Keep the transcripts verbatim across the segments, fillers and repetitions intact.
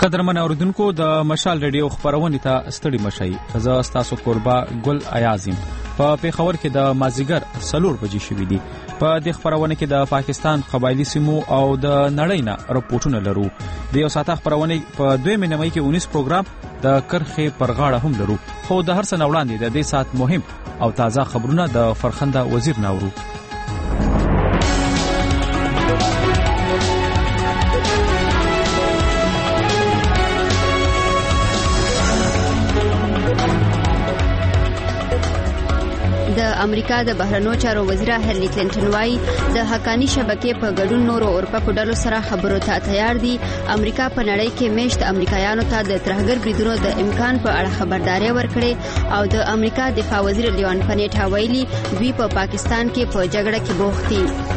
قدرمن اوریدونکو د مشال ریډیو خبرونه ته ستړي مشي. زه تاسو قربا ګل ایازم په پیښور کې د مازیګر سلور بجې شوې دي. په دې خبرونه کې د پاکستان قبایلی سیمو او د نړۍ نه راپورټونه لرو. د یو ساعت خبرونه په دوه مې کې اونیس پروګرام د کرخې پر غاړه هم لرو. خو د هر څه وړاندې د دې ساعت مهم او تازه خبرونه د فرخنده وزیر ناورو. د امریکا د بهرنیو چارو وزیر هیلری کلینټن وايي د حقانی شبکې په ګډون نورو اروپا ډلو سره خبرو ته تیار دي. امریکا په نړۍ کې میشت امریکایانو ته د ترهګر بریدونو د امکان په اړه خبرداري ورکړې او د امریکا دفاع وزیر لیون پنیټا ویلي دوی په پا پاکستان کې په جګړه کې بوخت دي.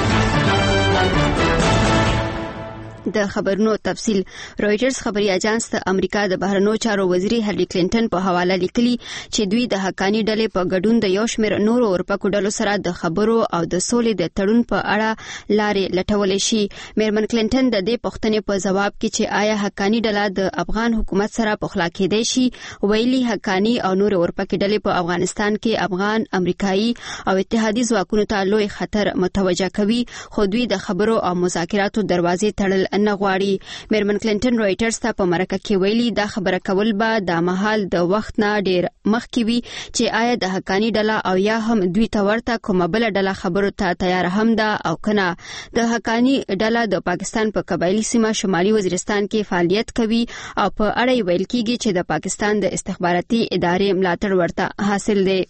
د خبرونو تفصیل. رويټرز خبري اژانس د امریکا د بهرنیو چارو وزیر هیلری کلینټن په حواله لیکلي چې دوی د حقانی ډلې په ګډون د یو شمېر نورو اروپا ډلو سره د خبرو او د سولې د تړون په اړه لارې لټولې شي. میرمن کلینټن د دې پوښتنې په ځواب کې چې آیا حقانی ډله د افغان حکومت سره پخلا کېدای شي ویلي حقانی او نور اروپا ډلې په افغانستان کې افغان، امریکایي او اتحادي ځواکونو ته لوی خطر متوجه کوي خو دوی د خبرو او مذاکراتو دروازې تړل نه غواړي. میرمن کلینټن رويټرز ته په مرکه کې ویلي دا خبره کول به د مهال د وخت نه ډیر مخکې وي چې آیا د حقانی ډله او یا هم دوی ته ورته کومه بل ډله خبرو ته تیار هم ده او کنه. د حقانی ډله د پاکستان په قبایلی سیمه شمالي وزیرستان کې فعالیت کوي او په اړه ویل کیږي چې د پاکستان د استخباراتي ادارې ملاتړ ورته حاصل دی.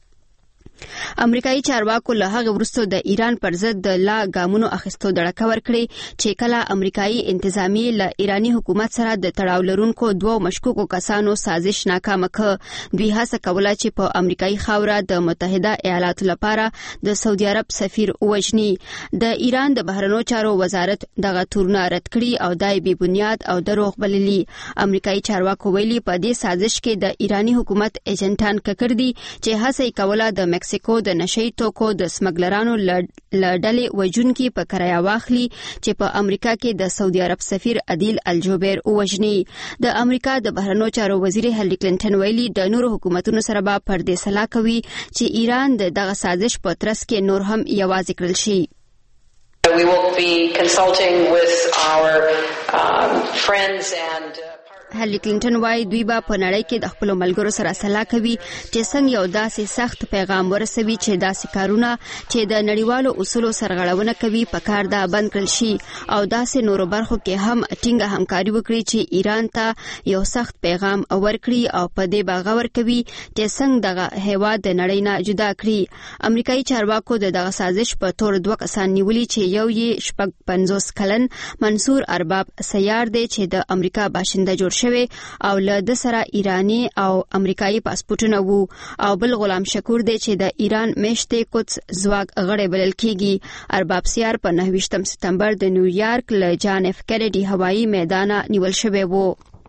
امریکایي چارواکو له هغه وروسته د ایران پر ضد د لا ګامونو اخیستو دړکه ورکړي چې کله امریکایي انتظامی له ایرانی حکومت سره د تړاو لرونکو دوه مشکوکو کسانو سازش ناکام کړ. دوی هڅه کوله چې په امریکایي خاوره د متحده ایالاتو لپاره د سعودي عرب سفیر وژني. د ایران د بهرنیو چارو وزارت دغه تورونه رد کړي او دای بی بنیاد او دروغ بللي. امریکایي چارواکو ویلي په دې سازش کې د ایرانی حکومت ایجنټان ککړ دي چې هڅه کوله د مکسیکو د نشئی توکو د سمګلرانو لړډلې وجونکي په کرایه واخلي چې په امریکا کې د سعودي عرب سفیر عادل الجوبیر وژني. د امریکا د بهرنیو چارو وزیر هیلری کلینټن ویلي د نورو حکومتونو سره به پردې سلا کوي چې ایران د دغه سازش په ترڅ کې نور هم یوازې کړل شي. We will be consulting with our um, friends and uh, هیلری کلینټن وايي دوی به په نړۍ کې د خپل ملګرو سره سلا کوي چې څنګه یو داسې سخت پیغام ورسوي چې داسې کارونه چې د نړیوالو اصولو سرغړونه کوي په کار دا بند کړل شي او داسې نورو برخو کې هم ټینګه همکاري وکړي چې ایران ته یو سخت پیغام ورکړي او په دې باغ ورکوي چې څنګه دغه هیواد د نړۍ نه جدا کړي. امریکایي چارواکو د دغه سازش په تور دوه کسان نیولي چې یو یې شپږ پنځوس کلن منصور ارباب سیار دی چې د امریکا باشنده جوړ شوی او له د سره ایرانی او امریکایي پاسپورټونه وو او بل غلام شکور دی چې د ایران میشتې قدس ځواک غړی بلل کیږي. ارباب سیار په نهه ویشتم سپتمبر د نیویارک له جان اف کینیډي هوایي میدان نیول شوی وو.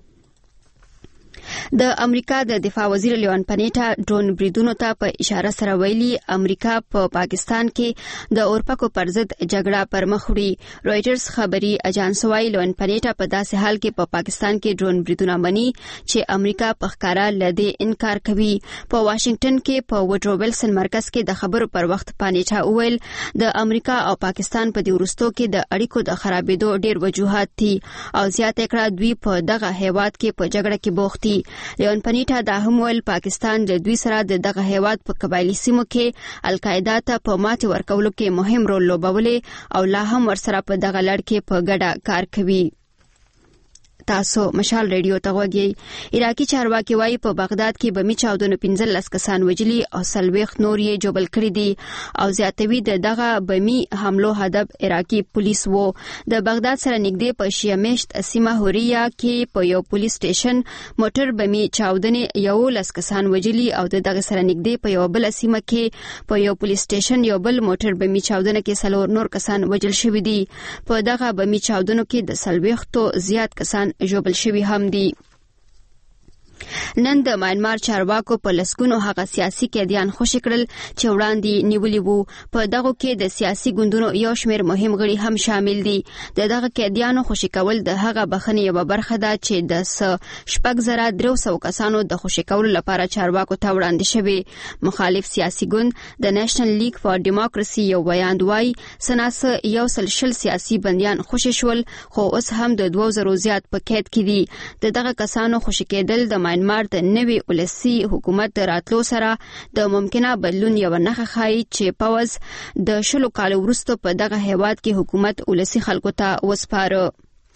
د امریکا د دفاع وزیر لیون پنیټا ډرون بریدونو ته په اشاره سره ویلي امریکا په پا پاکستان کې د اورپکو پر ضد جګړه پر مخ وړي. رويټرز خبري اژانس وايي لیون پنیټا په داسې حال کې په پا پاکستان کې ډرون بریدونه مني چې امریکا په ښکارا لدی انکار کوي. په واشنگټن کې په وډرو ویلسن مرکز کې د خبرو پر وخت پنیټا وویل د امریکا او پاکستان په دې وروستو کې د اړیکو د خرابېدو ډېر وجوهات دي او زیاته کړه دوی په دغه هیواد کې په جګړه کې بوخت دي. لیون پنیټا دا هم ویل پاکستان د دوی سره د دغه هیواد په قبایلی سیمو کې القاعده ته په ماتې ورکولو کې مهم رول لوبولی او لا هم ورسره په دغه لړ کې په ګډه کار کوي. تاسو مشال ریډیو ته غوږی. عراقي چارواکي وايي په بغداد کې بمي چاودنو پنځلس کسان وژلي او څلوېښت نور یې جوبل کړي دي او زیاتوي د دغه بمي حملو هدف عراقي پولیس وو. د بغداد سره نږدې په شیعه میشت سیمه هوریا کې په یو پولیس سټیشن موټر بمي چاودنې یولس کسان وژلي او د دغه سره نږدې په یو بل سیمه کې په یو پولیس سټیشن یو بل موټر بمي چاودنه کې څلور نور کسان وژل شوي دي. په دغه بمي چاودنو کې د څلوېښتو زیات کسان ژوبل شوي هم دي. نن د ماینمار چارواکو په لسګونو هغه سیاسي قیدیان خوشي کړل چې وړاندې نیولي وو. په دغه کې د سیاسي ګوندونو یو شمېر مهم غړي هم شامل دي. د دغه قیدیانو خوشي کول د هغه بخښنې یوه برخه ده چې د شپږ زره درې سوه کسانو د خوشي کولو لپاره چارواکو ته وړاندې شوي. مخالف سیاسي ګوند د نېشنل لیګ فار ډیموکراسي یو بیان وایي سناسه یو سل شل سیاسي بندیان خوشي شول، خو اوس هم د دوه زرو زیات په قید کې دي. د دغه کسانو خوشي کېدل د ماینمار د نوي ولسي حکومت د راتلو سره د ممکنه بدلون یو نښه ښایي چې پوځ د شلو کالو وروسته په دغه هیواد کې حکومت ولسي خلکو ته وسپاره.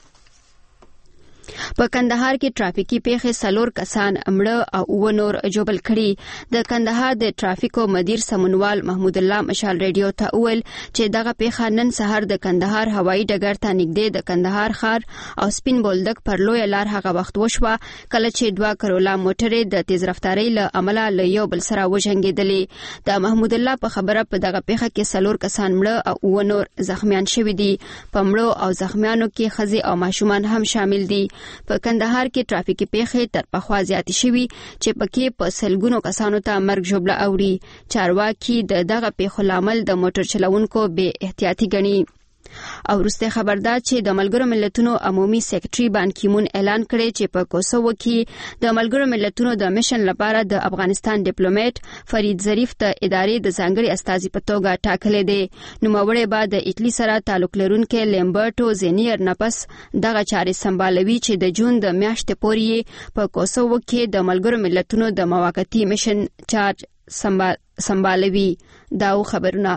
په کندهار کې ټرافیکي پیښې څلور کسان مړه او اووه نور ژوبل کړي. د کندهار د ټرافیکو مدیر سمونوال محمود الله مشال ریډیو ته وویل چې دغه پیښه نن سهار د کندهار هوایي ډګر ته نږدې د کندهار ښار او سپین بولدک پر لویه لار هغه وخت وشوه کله چې دوه کرولا موټرې د تیز رفتارۍ له امله له یو بل سره وجنګېدلې. د محمود الله په خبره په دغه پیښه کې څلور کسان مړه او اووه نور زخمیان شوي دي. په مړو او زخمیانو کې ښځې او ماشومان هم شامل دي. په کندهار کې ټرافیکي پیښې تر پخوا زیاتې شوي چې پکې په سلګونو کسانو ته مرګ ژوبله اوړي. چارواکي د دغه پیښو لامل د موټر چلوونکو بې احتیاطي ګڼي. او وروسته خبر ده چې د ملګرو ملتونو عمومي سیکرټري بان کیمون اعلان کړی چې په کوسوو کې د ملګرو ملتونو د میشن لپاره د افغانستان ډیپلوماټ فرید ظریف ته ادارې د ځانګړي استازي په توګه ټاکلی دی. نوموړی به د ایټلي سره تعلق لرونکي لیمبرټو زینیر نپس دغه چارې سمبالوي چې د جون د میاشتې پورې په کوسوو کې د ملګرو ملتونو د موقتي میشن چارج سمبالوي. دا خبرونه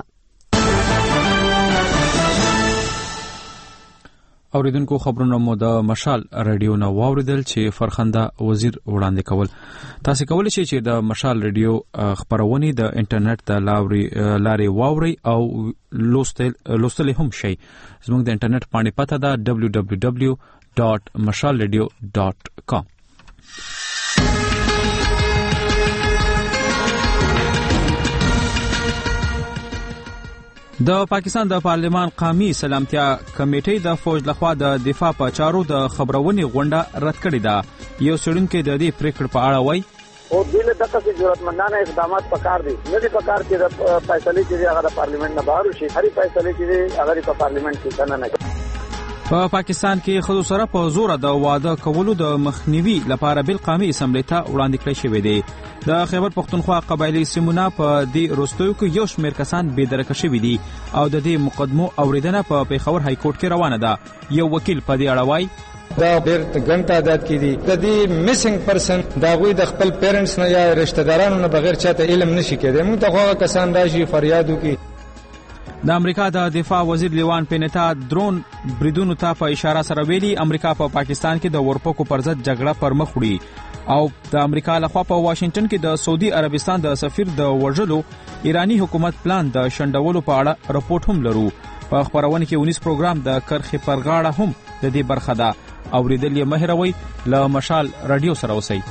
اوریدونکو خبرونه مو د مشال رادیو نو واوریدل چې فرخنده وزیر وړاندې کول. تاسو کولی شئ چې د مشال رادیو خبرونه د انټرنیټ د لارې واوري او لوستل لوستل هم شي. زموږ د انټرنیټ باندې پته ده دبليو دبليو دبليو ډاټ مشال رادیو ډاټ کام. د پاکستان د پارلمان قومي سلامتیا کمیټې د فوج لخوا د دفاع په چارو د خبرونې غونډه رد کړې ده. یو څېړونکی د دې پریکړې په اړه وایي او دله دغه چې ضرورتمندانه اقدامات پکار دي. نه دي پکار چې د فیصلې چې هغه د پارلیمنت نه بهر شي. هرې فیصلې چې هغه په پارلیمنت کې کنه نه. په پاکستان کې خود سره په زور د واده کولو د مخنیوي لپاره بل قومي اسمبلی ته وړاندې کړی شوی دی. د خیبر پختونخوا قبایلی سیمونه په دې روستیو کې یو شمېر کسان بې درکه شوي دي او د دې مقدمو اوریدنه په پیښور های کورټ کې روانه ده. یو وکیل په دې اړه وایي دا ډېر ګڼ تعداد کې دي. د دې میسنګ پرسن د هغوی د خپل پیرنټس نه یا رشتہ دارانو نه بغیر چاته علم نشي کېدی. موږ ته هغه کسان راشي فریاد وکړي. د امریکا د دفاع وزیر لیوان پینتا درون بریدونو ته په اشاره سره ویلي امریکا په پا پاکستان کې د ورپکو پر ضد جګړه پر مخ وړي او د امریکا لخوا په واشنگټن کې د سعودي عربستان د سفیر د وژلو ایرانی حکومت پلان د شنډولو په اړه رپورټ هم لرو. په خبرونه کې ونیس پروګرام د کرخې پر غاړه هم د دې برخه ده. اوریدل یې مهروي له مشال رادیو سره اوسئ.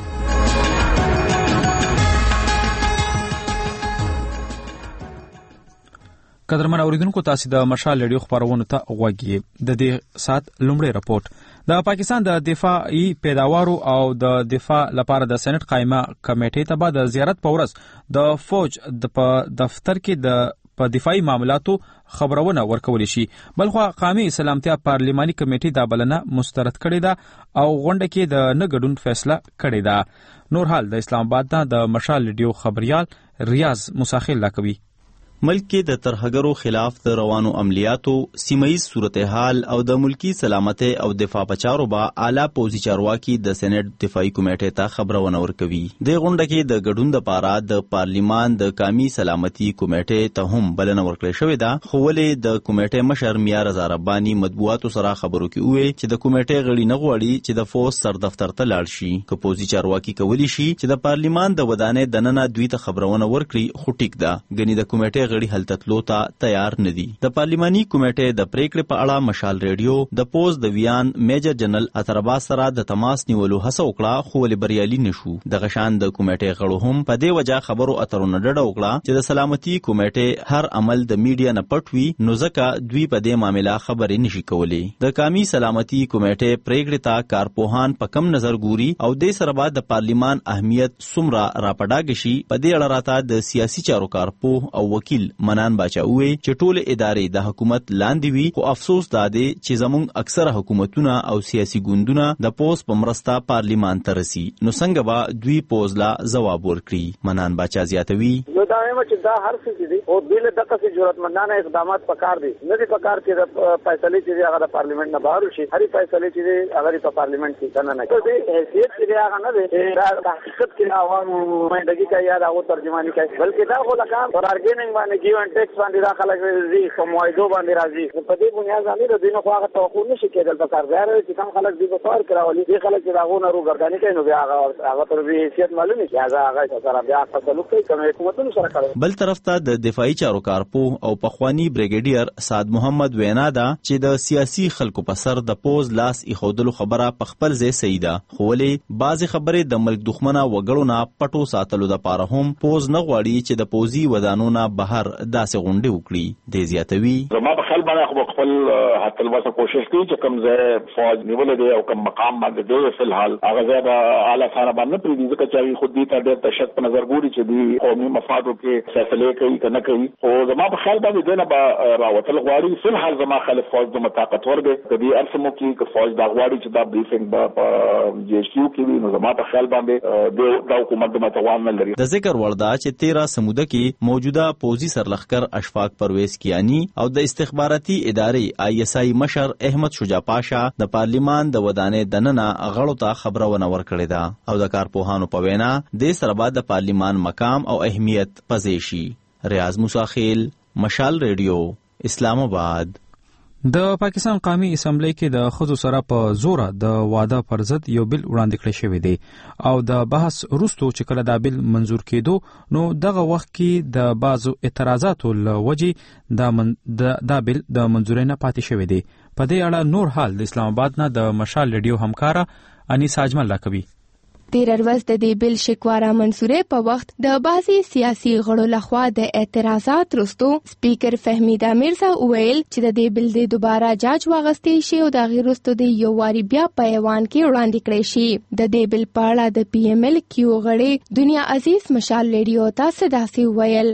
قدرمن اوریدونکو تاسو د مشال رادیو خبرونه ته غوږی. د دې سات لومړی رپورت د پاکستان د دفاعي پیداوارو او د دفاع لپاره د سېنات قائمه کمیټې ته بعد زیارت په ورځ د فوج د دفتر کې د په دفاعي معاملاتو خبرونه ورکول شي. بلخو قومي سلامتیا پارلماني کمیټې دا بلنه مسترد کړې ده او غونډه کې د نه ګډون فیصله کړې ده. نور حال د اسلام آباد د مشال رادیو خبريال ریاض مساخل لا کوي. ملک کې د ترهګرو خلاف د روانو عملیاتو سیمایي صورتحال او د ملکی سلامت او دفاع پچارو با اعلی پوزي چارواکي د سېنات دفاعي کمیټې ته خبرونه ورکوي. د غونډه کې د ګډون د پاره د پارلیمان د قومي سلامتي کمیټې ته هم بلنه ورکړې شوې ده. خو ولې د کمیټې مشر میا رضا رباني مطبوعاتو سره خبرو کې وې چې د کمیټې غړي نه غواړي چې د فوج سر دفتر ته لاړ شي. که پوزي چارواکي کولی شي چې د پارلیمان د ودانې دننه دوی ته خبرونه ورکړي خو ټیک ده. غني د کمیټې کمیټې غړي هلته تلو ته تیار نه دي. د پارلماني کمیټې د پریکړې په اړه مشال ریډیو د پوز د ویان میجر جنرال اترباس سره د تماس نیولو هڅه وکړه خو ولې بریالي نشو. دغه شان د کمیټې غړو هم په دې وجه خبرو اترو نه ډډه وکړه چې د سلامتي کمیټې هر عمل د میډیا نه پټ وي نو ځکه دوی په دې معاملې خبرې نشي کولی. د قومي سلامتي کمیټې پریکړې ته کارپوهان په کم نظر ګوري او د سره بعد د پارلیمان اهمیت څومره راپډاګ شي. په دې اړه راته د سیاسي چارو کارپوه او وکیل منان باچا وویل چې ټول ادارې د حکومت لاندې وي خو افسوس دا دی چې زموږ اکثره حکومتونه او سیاسي ګوندونه د پوز په مرسته پارلیمان ته رسي نو څنګه به دوی پوز لا جواب ورکړي. منان باچا زیاتوي نو دا وایم چې دا هر څه دي او بل دغه څه ضرورتمندانه اقدامات پکار دي نه دي پکار چې د فیصله چې هغه د پارلیمنت نه بهر شي. هرې فیصله چې هغه په پارلیمنت کې کنه نه کوي حیثیت چې هغه نه دی دا حقیقت کې عوام مندګي کوي یا هغه ترجمانی کوي بلکې دا خو لکه بارګیننګ باندې گیو ان ټیکس باندې دا خلک زی کومایدو باندې راځي په دې بنیاد باندې د دینه خو هغه توقع نشي کېدل پکار دی چې کوم خلک دې په کار کراولي دي خلک چې هغه نه روګردانی کوي نو بیا هغه هغه تر دې حیثیت معلومه چې هغه هغه سره بیا تسلط کوي کوم حکومتونو سره کوي. بل طرف ته د دفاعي چارو کارپوه او پخوانی بریګیډیر سعد محمد وینا دا چې د سیاسي خلکو په سر د پوز لاس ایښودلو خبره په خپل ځای صحیح ده خو ولې بعضې خبرې د ملک دښمنه وګړو نه پټو ساتلو دپاره هم پوز نه غواړي چې د پوزي ودانو نه بهر داسې غونډې وکړي. دی زیاتوي زما په خیال باندې خو خپل حتی البته کوشش کوي چې کوم ځای فوج نیولې دی او کوم مقام باندې دی فی الحال هغه ځای به اعلی سره باندې پرېږدي ځکه چې خود دې ته ډېر تشک په نظر ګوري چې دوی قومي مفادو کې فیصلې کوي که نه کوي خو زما په خیال باندې دی نه به راوتل غواړي. فی الحال زما خیال فوج دومره طاقتور دی که دې هر څه وکړي که فوج دا غواړي چې دا بریفنګ به په جی ایچ کیو کې وي نو زما په خیال باندې دا حکومت د متوان نه لري. د ذکر وړ ده چې تیرا سموده کې موجوده پوزي سرلښکر اشفاق پرویز کیانی او د استخباراتي ادارې آی اس آی مشر احمد شجاع پاشا د پارلیمان د ودانې دننه غړو ته خبرونه ورکړې ده او د کارپوهانو په وینا د سره بعد د پارلیمان مقام او اهمیت پزې شي. ریاض موسی خیل مشال ریډیو اسلام آباد. د پاکستان قومي اسمبلی کې د ښځو سره په زوره د واده پر ضد یو بل وړاندې کړی شوی دی او د بحث وروسته چې کله دا بل منظور کېدو نو دغه وخت کې د بعضو اعتراضاتو له وجې دا, من دا بل د منظورۍ نه پاتې شوی دی. په دې اړه نور حال د اسلام آباد نه د مشال ریډیو همکاره انیس اجمل راکوي. تیر ورځ د دې بل شکواره منصورې په وخت د بعضي سیاسي غړو لخوا د اعتراضات وروسته سپیکر فهمیده میرزا وویل چې د دې بل د دوباره جاج واغستې شي او د هغې وروسته د یو واري بیا په ایوان کې وړاندې کړی شي. د دې بل په اړه د پی ایم ایل کیو غړي دنیا عزیز مشال ریډیو ته داسې وویل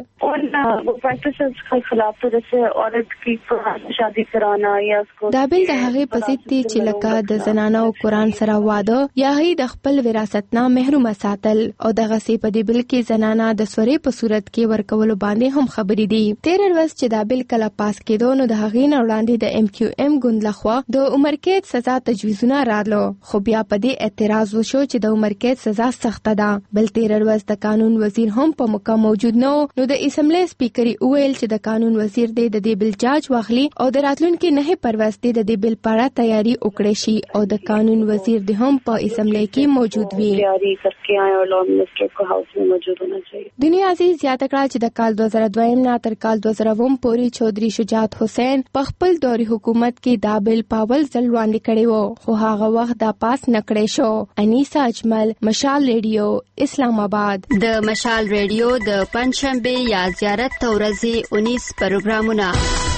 دا بل د هغې په ضد دی چې لکه د زنانه او قرآن سره واده یا هغې د خپل وراثت نه محرومه ساتل او دغه سی په دې بل کې زنانه د سورې په صورت کې ورکولو باندې هم خبرې دي. تیر ورځ چې دا بل کله پاس کېدو نو د هغې نه وړاندې د ایم کیو ایم ګوند لخوا د عمر قید سزا تجویزونه راتلو خو بیا په دې اعتراض وشو چې د عمر قید سزا سخته ده. بل تیر ورځ د قانون وزیر هم په موقع موجود نه نو د اسمبلی سپیکر وویل چې د قانون وزیر دی د دې بل جاج واخلي او د راتلونکي نه پرواز دی د دې بل پاړه تیاری وکړي شي او د قانون وزیر دی هم په اسمبلی کې موجود وي. تیاری کرके आए और law minister को हाउस में मौजूद होना चाहिए. دنیا عزیز زیاته کړه چې د کال دو هزار دوه نه تر کال دو هزار اووه پورې چودري شجاعت حسین په خپل دوري حکومت کې دا بل پاول ځل وړاندې کړی وو خو هغه وخت دا پاس نه کړی شو. انیسا اجمل مشال ریډیو اسلام آباد. د مشال ریډیو د پنځشنبه یا زیارت تورزي انیس پروګرامونه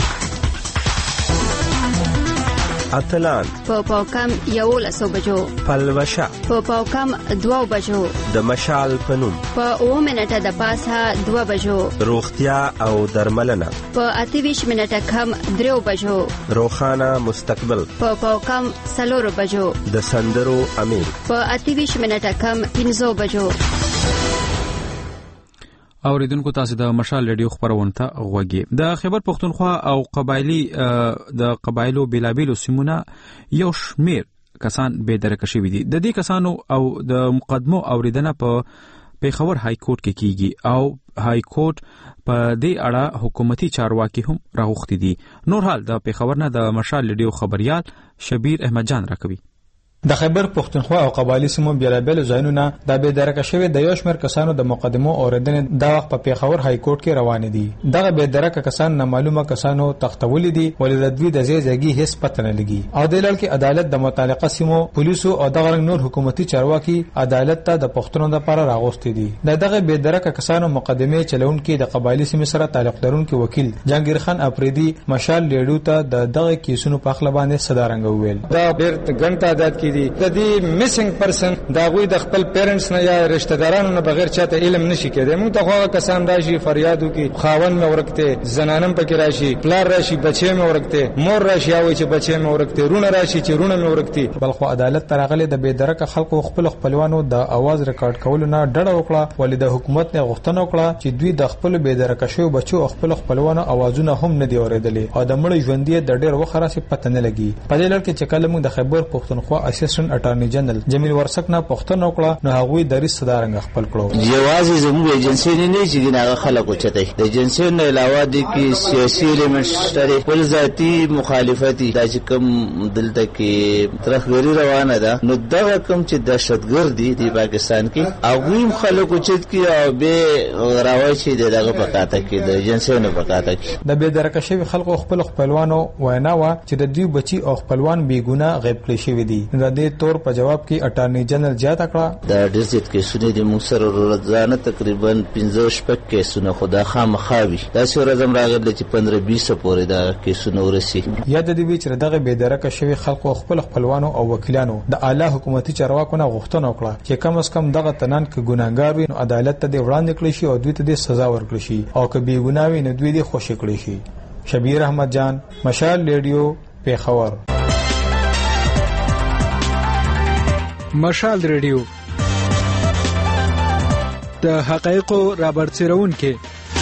اتلان په پاوکم یولسو بجو پلوشا په پاوکم دوو بجو د مشال پنوم په اوه منټه د پاسه دوه بجو روغتیا او درملنه په اتهویشت منټه کم دریو بجو روخانه مستقبل په پاوکم څلورو بجو د سندرو امیر په اتهویشت منټه کم پنځو بجو. اوریدونکو تاسو د مشال ریډیو خبرونه ته غوږی. د خیبر پختونخوا او قبایلی د قبایلو بیلابیلو سیمونه یو شمیر کسان به درکه شوي دي. د دې کسانو او د مقدمو اوریدنه په پیښور های کورټ کې کیږي او های کورټ په دې اړه حکومتي چارواکي هم راغوښتي دي. نور حال د پیښور نه د مشال ریډیو خبريال شبیر احمد جان راکوي. د خیبر پښتونخوا او قبایلی سیمو بیلابیل ځایونونه د بې درکه شوی د یو شمېر کسانو د مقدمو اوریدنې د وخت په پیښور های کورټ کې روان دي. دغه بې درکه کسان نامعلومه کسانو تختولې دي ولې د دوی د ځای ځایګي هیڅ پته نه لګي او د لړ کې عدالت د متعلقه سیمو پولیسو او دغه نور حکومتي چارواکي عدالت ته د پښتنو لپاره راغوستي دي. د دغه بې درکه کسانو مقدمه چلونکي د قبایلی سیمې سره تعلق لرونکي وکیل جهانگیر خان افریدي مشال لیډو ته د دغه کیسونو په خپل باندې صدارنګ وویل. دا ډېر ګڼ تعداد کې دي د دې میسنګ پرسن دا غوي د خپل پیرنټس نه یا رشتہ دارانو نه بغیر چاته علم نشي کېدای. موږ ته خو کسان راشي فریادو کې خاون مې ورکته زنانم پکې راشي پلار راشي بچي مې ورکته مور راشي او چې بچي مې ورکته رونه راشي چې رونه مې ورکته. بلخو عدالت ترغله د بې درکه خلکو خپل خپلوانو د आवाज ریکارډ کولو نه ډډه وکړه ولې د حکومت نه غوښتنه وکړه چې دوی د خپل بې درکه شوی بچو خپل خپلوانو आवाजونه هم نه دی اوریدلې او د مړ ژوندۍ د ډېر وخت راځي پته نه لګي. په دې لړ کې چې کله موږ د خیبر پښتونخوا اسسټنټ اټارنی جنرال جمیل ورسک نه پښتنه وکړه نو هغه د ریس صدارنګ خپل کړو. جوازي زموږ ایجنسی نه نه چې نه خلکو چته د ایجنسی نه علاوه د کی سیاسي ایلیمنټس لري ول ذاتی مخالفتي د کوم دلته کې ترخګری روانه ده نو دغه کوم چې دهشتګرد دي د پاکستان کې هغه خلکو چت کې او به راوچی دغه پکاته کې د ایجنسی نه پکاته کې د به درکه شوی خلکو خپل خپلوانو وینا وا چې د دوی بچي او خپلوان بې ګناه غیب کړي شوی دي. د دې تور په جواب کې اټارنی جنرال جاته کړه د ډیزیټ کې سونه د مکسر ورځانه تقریبا پنځه شپږ کې سونه خدا خامخاوي دا سره زم راغلی چې پندرہ بیس پورې دا کې سونه ورسي. یاد دې وی چې دغه بې درکه شوی خلکو خپل خپلوانو او وکیلانو د اعلی حکومتي چارواکو نه غوښتنه وکړه چې کم از کم دغه تنان کې ګناګار وي نو عدالت ته د وړاندې کړی شي او دوی ته د سزا ورکړي شي او که بې ګناه وي نو دوی دې خوشی کړي شي. شبیر احمد جان مشال ریډیو پیښور. مشال ریډیو د حقایقو رابرسېرونکي.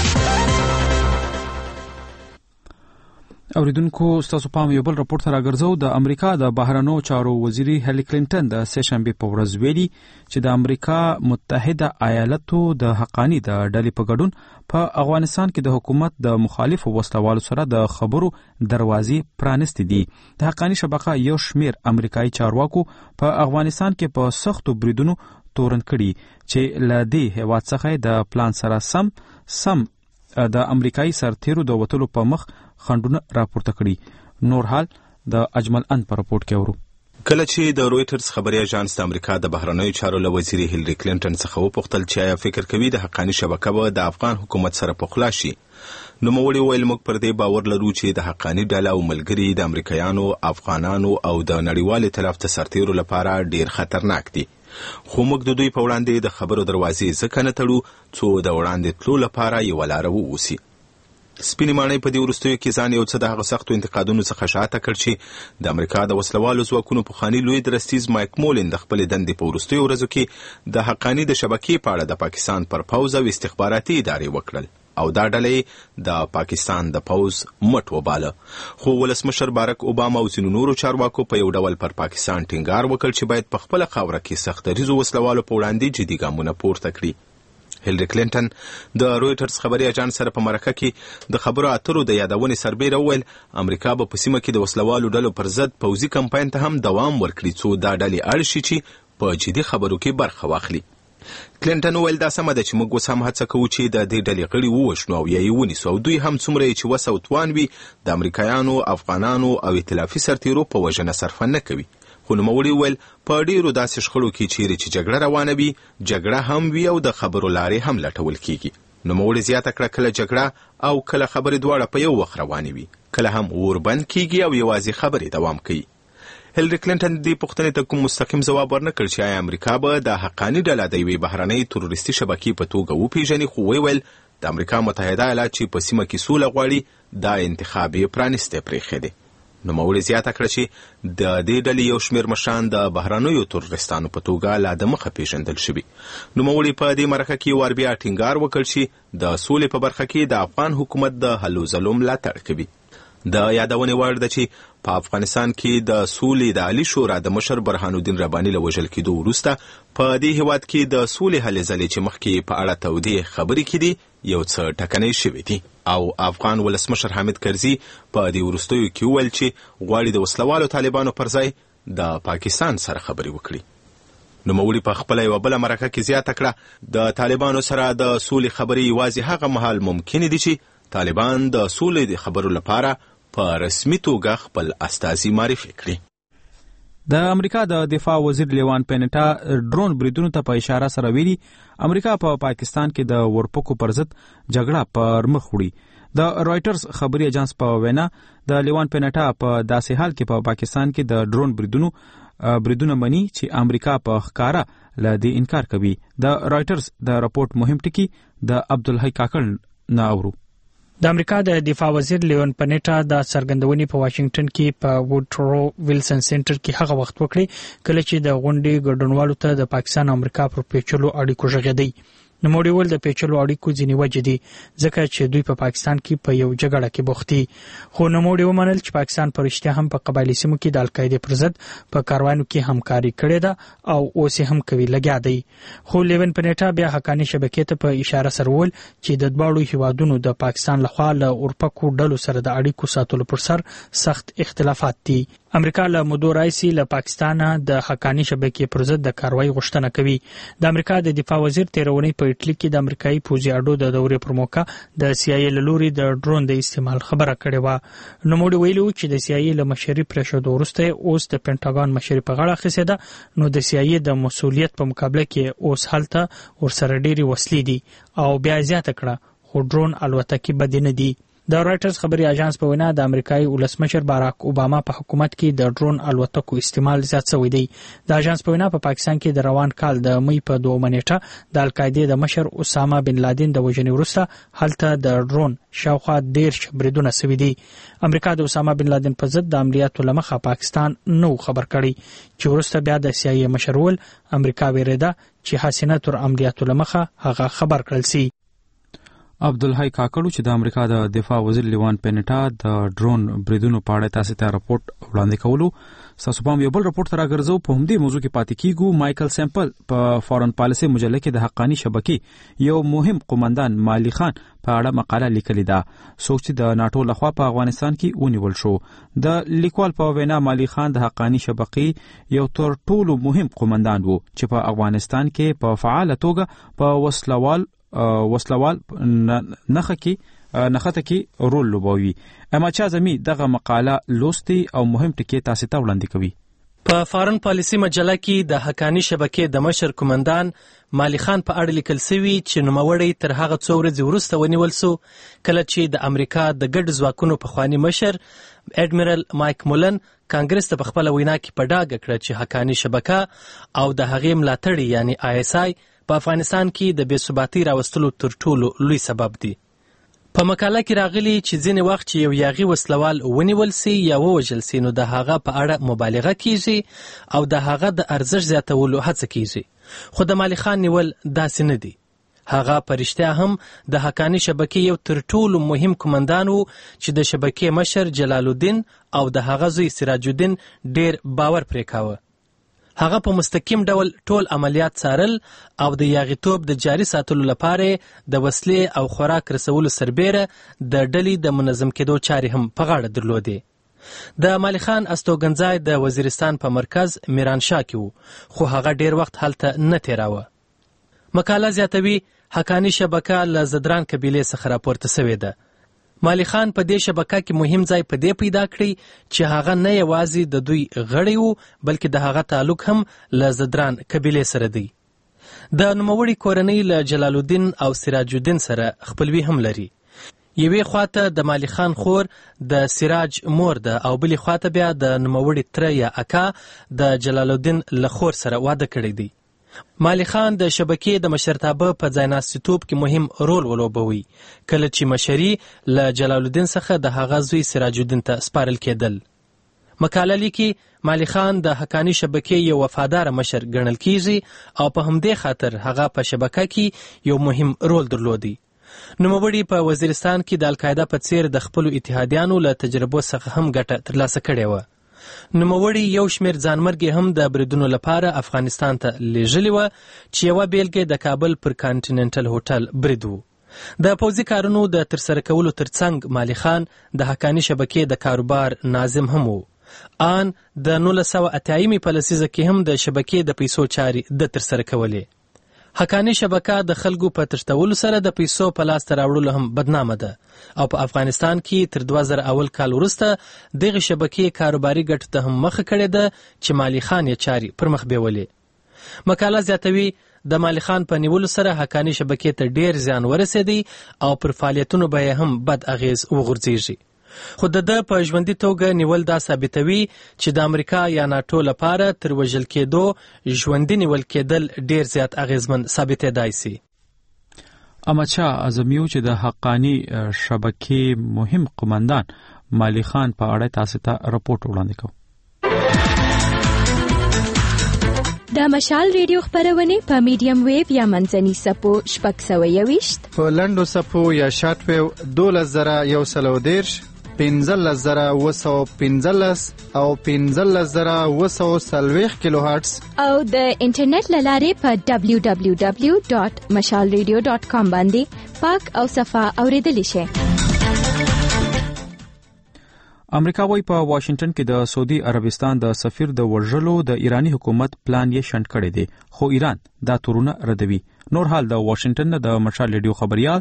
اوریدونکو ستاسو پام یو بل راپورټ ته راګرځو. د امریکا د بهرنیو چارو وزیري هیلي کلینټن د سه شنبه په ورځ ویلي چې د امریکا متحده ایالاتو د حقانی د ډلې په ګډون په افغانستان کې د حکومت د مخالفو وسلوالو سره د خبرو دروازې پرانستې دي. د حقانی شبکه یو شمیر امریکایي چارواکو په افغانستان کې په سختو بریدونو تورن کړي چې له دې هیواد څخه د پلان سره سم سم د امریکایي سرتیرو د وټلو په مخ خندونه راپورته کړي. نور حال د اجمل ان په راپورټ کې اورو. کله چې د رويټرز خبري اژانس د امریکا د بهرنیو چارو له وزیري هیلری کلینټن څخه وپوښتل چې آیا فکر کوي د حقانی شبکه به د افغان حکومت سره پخلا شي نو موږ ویل موږ پر دې باور لرو چې د حقانی ډله او ملګری د امریکایانو افغانانو او د نړیوال ائتلاف د سرتیرو لپاره ډیر خطرناک دي خو موږ د دوی په وړاندې د خبرو دروازې ځکه نه تړو څو د وړاندې تلو لپاره یو لار ووسی. سپینې ماڼۍ په دې وروستیو کې ځان یو څه د هغه سختو انتقادونو څخه شاته کړ چې د امریکا د وسلوالو ځواکونو پخواني لوی درستیز مایک مولن د خپلې دندې په وروستیو ورځو کې د حقانی د شبکې په اړه د پاکستان پر پوځ او استخباراتي ادارې وکړل او دا ډلې د پاکستان د پوځ مټ وباله. خو ولسمشر بارک اوباما او ځینو نورو چارواکو په یو ډول پر پاکستان ټینګار وکړ چې باید په خپله خاوره کې سختدریزو وسلوالو په وړاندې جدي ګامونه پورته کړي. هیلری کلینټن د رويټرز خبري اژانس سره په مرکه کې د خبرو اترو د یادونې سربیره وویل امریکا به په سیمه کې د وسلوالو ډلو پر ضد پوځي کمپاین ته هم دوام ورکړي څو دا ډلې اړ شي چې په جدي خبرو کې برخه واخلي. کلینټن وویل دا سمه ده چې موږ اوس هم هڅه کوو چې د دې ډلې غړي ووژنو او یا یې ونیسو او دوی هم څومره چې وس او توان وي د امریکایانو افغانانو او ائتلافي سرتیرو په وژنه صرفه نه کوي. خو نوموړي وویل په ډیرو داسې شخړو کې چیرې چې جګړه روانه وي جګړه هم وي او د خبرو لارې هم لټول کیږي. نوموړي زیاته کړه کله جګړه او کله خبرې دواړه په یو وخت روانې وي کله هم اور بند کیږي او یوازې خبرې دوام کوي. هیلری کلینټن دې پوښتنې ته کوم مستقیم ځواب ورنکړ چې آیا امریکا به د حقانی ډله د یوې بهرنۍ تروریستي شبکې په توګه وپیژني خو ویل د امریکا متحده ایالات چې په سیمه کې سوله غواړي دا انتخاب یې پرانیستی پرېښی دی. نوموړي زیاته کړه چې د دې ډلې یو شمېر مشران د بهرنیو تروریستانو په توګه لا د مخه پیژندل شوي. نوموړي په دې مرکه کې وار بیا ټینګار وکړ چې د سولې په برخه کې د افغان حکومت د هلو ځلو ملاتړ کوي. د یادونې وړ ده چې په افغانستان کې د سولې د عالي شورا د مشر برهان الدین رباني له وژل کېدو وروسته په دې هیواد کې د سولې هلې ځلې چې مخکې په اړه تودې خبرې کېدي یو څه ټکنۍ شوي دي او افغان ولسمشر حامد کرزي په دې وروستیو کې وویل چې غواړي د وسلوالو طالبانو پر ځای د پاکستان سره خبرې وکړي. نوموړي په خپل یو بل مرکه کې زیاته کړه د طالبانو سره د سولې خبرې یوازې هغه مهال ممکن دي چې طالبان د سولې د خبرو لپاره په رسمي توګه خپل استازي معرفي کړي. د امریکا د دفاع وزیر لیوان پینټا ډرون بریدونو ته په اشاره سره ویلي امریکا په پا پاکستان کې د ورپکو پر ضد جګړه پر مخ وړي. د رائټرز خبري اژانس په وینا د لیوان پینټا په داسې حال کې په پا پاکستان کې د ډرون بریدونو بریدونه مني چې امریکا په ښکارا له دې انکار کوي. د رائټرز د راپورټ مهم ټکی د عبدالحی کاکړ نه اورو. د امریکا د دفاع وزیر لیون پنیټا د څرګندونې په واشنگټن کې په ووډرو ویلسن سنټر کې هغه وخت وکړي کله چې د غونډې ګډونوالو ته د پاکستان او امریکا پر پیچلو اړیکو ژغېدی. نوموړي وویل د پیچلو اړیکو ځینې وجې دي ځکه چې دوی په پا پاکستان کې په یو جګړه کې بوخت دي. خو نوموړي ومنل چې پاکستان په رښتیا هم په قبایلي سیمو کې د القاعده پر ضد په کاروانو کې همکاري کړې ده او اوس هم کوي لګیا دی. خو لیون پنیټا بیا حقاني شبکې ته په اشاره سره وویل چې د دواړو هیوادونو د پاکستان لخوا له اورپکو ډلو سره د اړیکو ساتلو پر سر سخت اختلافات دي. امریکا له مودو راځي له پاکستان د حقاني شبکې پر ضد د کاروایی غوښتنه کوي. د امریکا د دفاع وزیر تیرونی په اټلی کې د امریکایي پوځي اډو د دورې پر موقع د سی آی ای له لوري د ډرون د استعمال خبره کړې وه. نوموړي ویلي و چې د سی آی ای له مشري پرېښودو وروسته اوس د پینټاګان مشري په غاړه اخیستې ده نو د سی آی ای د مسؤلیت په مقابله کې اوس هلته ورسره ډېرې وسلې دي او بیا زیاته کړه خو ډرون الوتکې بدې نه دي. د رائټرز خبري اژانس په وینا د امریکایي ولسمشر باراک اوباما په حکومت کې د ډرون الوتکو استعمال زیات شوی دی. د اژانس په وینا په پا پاکستان کې د روان کال د مې په دوه نیټه د القاعده د مشر اسامه بن لادن د وژنې وروسته هلته د ډرون شاوخوا ډېر بریدونه شوي دي. امریکا د اسامه بن لادن په ضد د عملیاتو له مخه پاکستان نو خبر کړی چې وروسته بیا د سی آی ای مشر ول امریکا ویریده چې حسینه تر عملیاتو له مخه هغه خبر کړل سي. عبدالحی کاکړو چې د امریکا د دفاع وزیر لیوان پینټا د ډرون بریدونو په اړه تاسو ته راپورټ وړاندې کولو. تاسو په یو بل راپورټ تر راګرځو په همدې موضوع کې پاتې کیږو. مایکل سیمپل په فورن پالیسي مجله کې د حقانی شبکې یو مهم قومندان مالی خان په اړه مقاله لیکلې ده څوک چې د ناتو لخوا په افغانستان کې ونیول شو. د لیکوال په وینا مالی خان د حقانی شبکې یو تر ټولو مهم قومندان وو چې په افغانستان کې په فعاله توګه په وسلوال وسلوال نخه کې نخته کې رول لوبوي. اما چا زمي دغه مقاله لوستي او مهم ټکی تاسو ته وړاندې کوي. په فارن پالیسي مجله کې د حقانی شبکې د مشر قومندان مالی خان په اړه لیکل شوی چې نوموړی تر هغه څو ورځې وروسته ونیول شو کله چې د امریکا د ګډ ځواکونو پخوانی مشر اډمیرل مایک مولن کانګرس ته په خپل وینا کې په ډاګه کړ چې حقانی شبکه او د هغې ملاتړي یعنی آی اس آی په افغانستان کې د بې ثباتۍ راوستلو تر ټولو لوی سبب دی. په مقاله کې راغلي چې ځینې وخت چې یو یاغي وسلوال ونیول سي یا ووژل سي نو د هغه په اړه مبالغه کیږي او د هغه د ارزښت زیاتولو هڅه کیږي. خو د مالی خان نیول داسې نه دی. هغه په رښتیا هم د حقانی شبکې یو تر ټولو مهم قومندان و چې د شبکې مشر جلال الدین او د هغه زوی سراج الدین ډیر باور پرې کاوه. هغه په مستقیم ډول ټول عملیات څارل او د یاغیتوب د جاري ساتلو لپاره د وسلې او خوراک رسولو سربیره د ډلې د منظم کېدو چارې هم په غاړه درلودې. د مالی خان استوګنځای د وزیرستان په مرکز میرانشاه کې و خو هغه ډیر وخت هلته نه تیراوه. مقاله زیاتوي حقانی شبکه له زدران قبیلې څخه راپورته شوې ده. مالی خان په دې شبکه کې مهم ځای په دې پیدا کړی چې هغه نه یوازې د دوی غړی وو بلکې د هغه تعلق هم له زدران قبیلې سره دی. د نوموړي کورنۍ له جلال الدین او سراج الدین سره خپلوي هم لري. یوې خواته د مالی خان خور د سراج مور ده او بلې خواته بیا د نوموړي تره یا اکا د جلال الدین له خور سره واده کړی دی. مالی خان د شبکې د مشرتابه په ځایناستیتوب کې مهم رول ولوبوي کله چې مشري له جلال الدین څخه د هغه زوی سراج الدین ته سپارل کېدل. مقاله لیکي مالی خان د حقانی شبکې یو وفادار مشر ګڼل کیږي او په همدې خاطر هغه په شبکه کې یو مهم رول درلودي. نوموړي په وزیرستان کې د القاعده په څیر د خپلو اتحادیانو له تجربو څخه هم ګټه ترلاسه کړې وه. نوموړي یو شمېر ځانمرګي هم د بریدونو لپاره افغانستان ته لیږلي وه چې یوه بیلګې د کابل پر کانټیننټل هوټل برید و. د پوځي کارونو د ترسره کولو ترڅنګ مالی خان د حقانی شبکې د کاروبار ناظم هم و. آن د نولس سوه اتیایمې په لسیزه کې هم د شبکې د پیسو چارې د ترسره کولې. حقانی شبکه د خلکو په تشتولو سره د پیسو په لاس ته راوړلو هم بدنامه ده او په افغانستان کې تر دوه زره اول کال وروسته دغه شبکې کاروباري ګټو ته هم مخه کړې ده چې مالی خان یې چارې پر مخ بیولې. مقاله زیاتوي د مالی خان په نیولو سره حقانی شبکې ته ډیر زیان ورسېدی او پر فعالیتونو به هم بد اغیز وغورځېږي. خو د ده په ژوندي توګه نیول دا ثابتوي چې د امریکا یا ناټو لپاره تر وژل کېدو ژوندي نیول کېدل ډیر زیات اغیزمن ثابتېدای سي. احمدشاه اعظمي چې د حقانی شبکې مهم قومندان مالی خان په اړه تاسو ته راپورټ وړاندې کوم. د مشال ریډیو خبرونه په میډیم ویو یا منځني سپو شپږ سوه یوویشت، په لنډو سپو یا شارټ ویو دولس زره یو سل او دیرش، پنځلس زره اوه سوه پنځلس او پنځلس زره اوه سوه څلوېښت کیلو هرټز او د انټرنیټ له لارې په دبلیو دبلیو دبلیو ډاټ مشال ریډیو ډاټ کام باندې پاک او صفا اوریدلی شئ. امریکا وايي په واشنگټن کې د سعودي عربستان د سفیر د وژلو د ایرانی حکومت پلان یې شنډ کړی دی، خو ایران دا تورونه ردوي. نور حال د واشنگټن د مشال ریډیو خبريال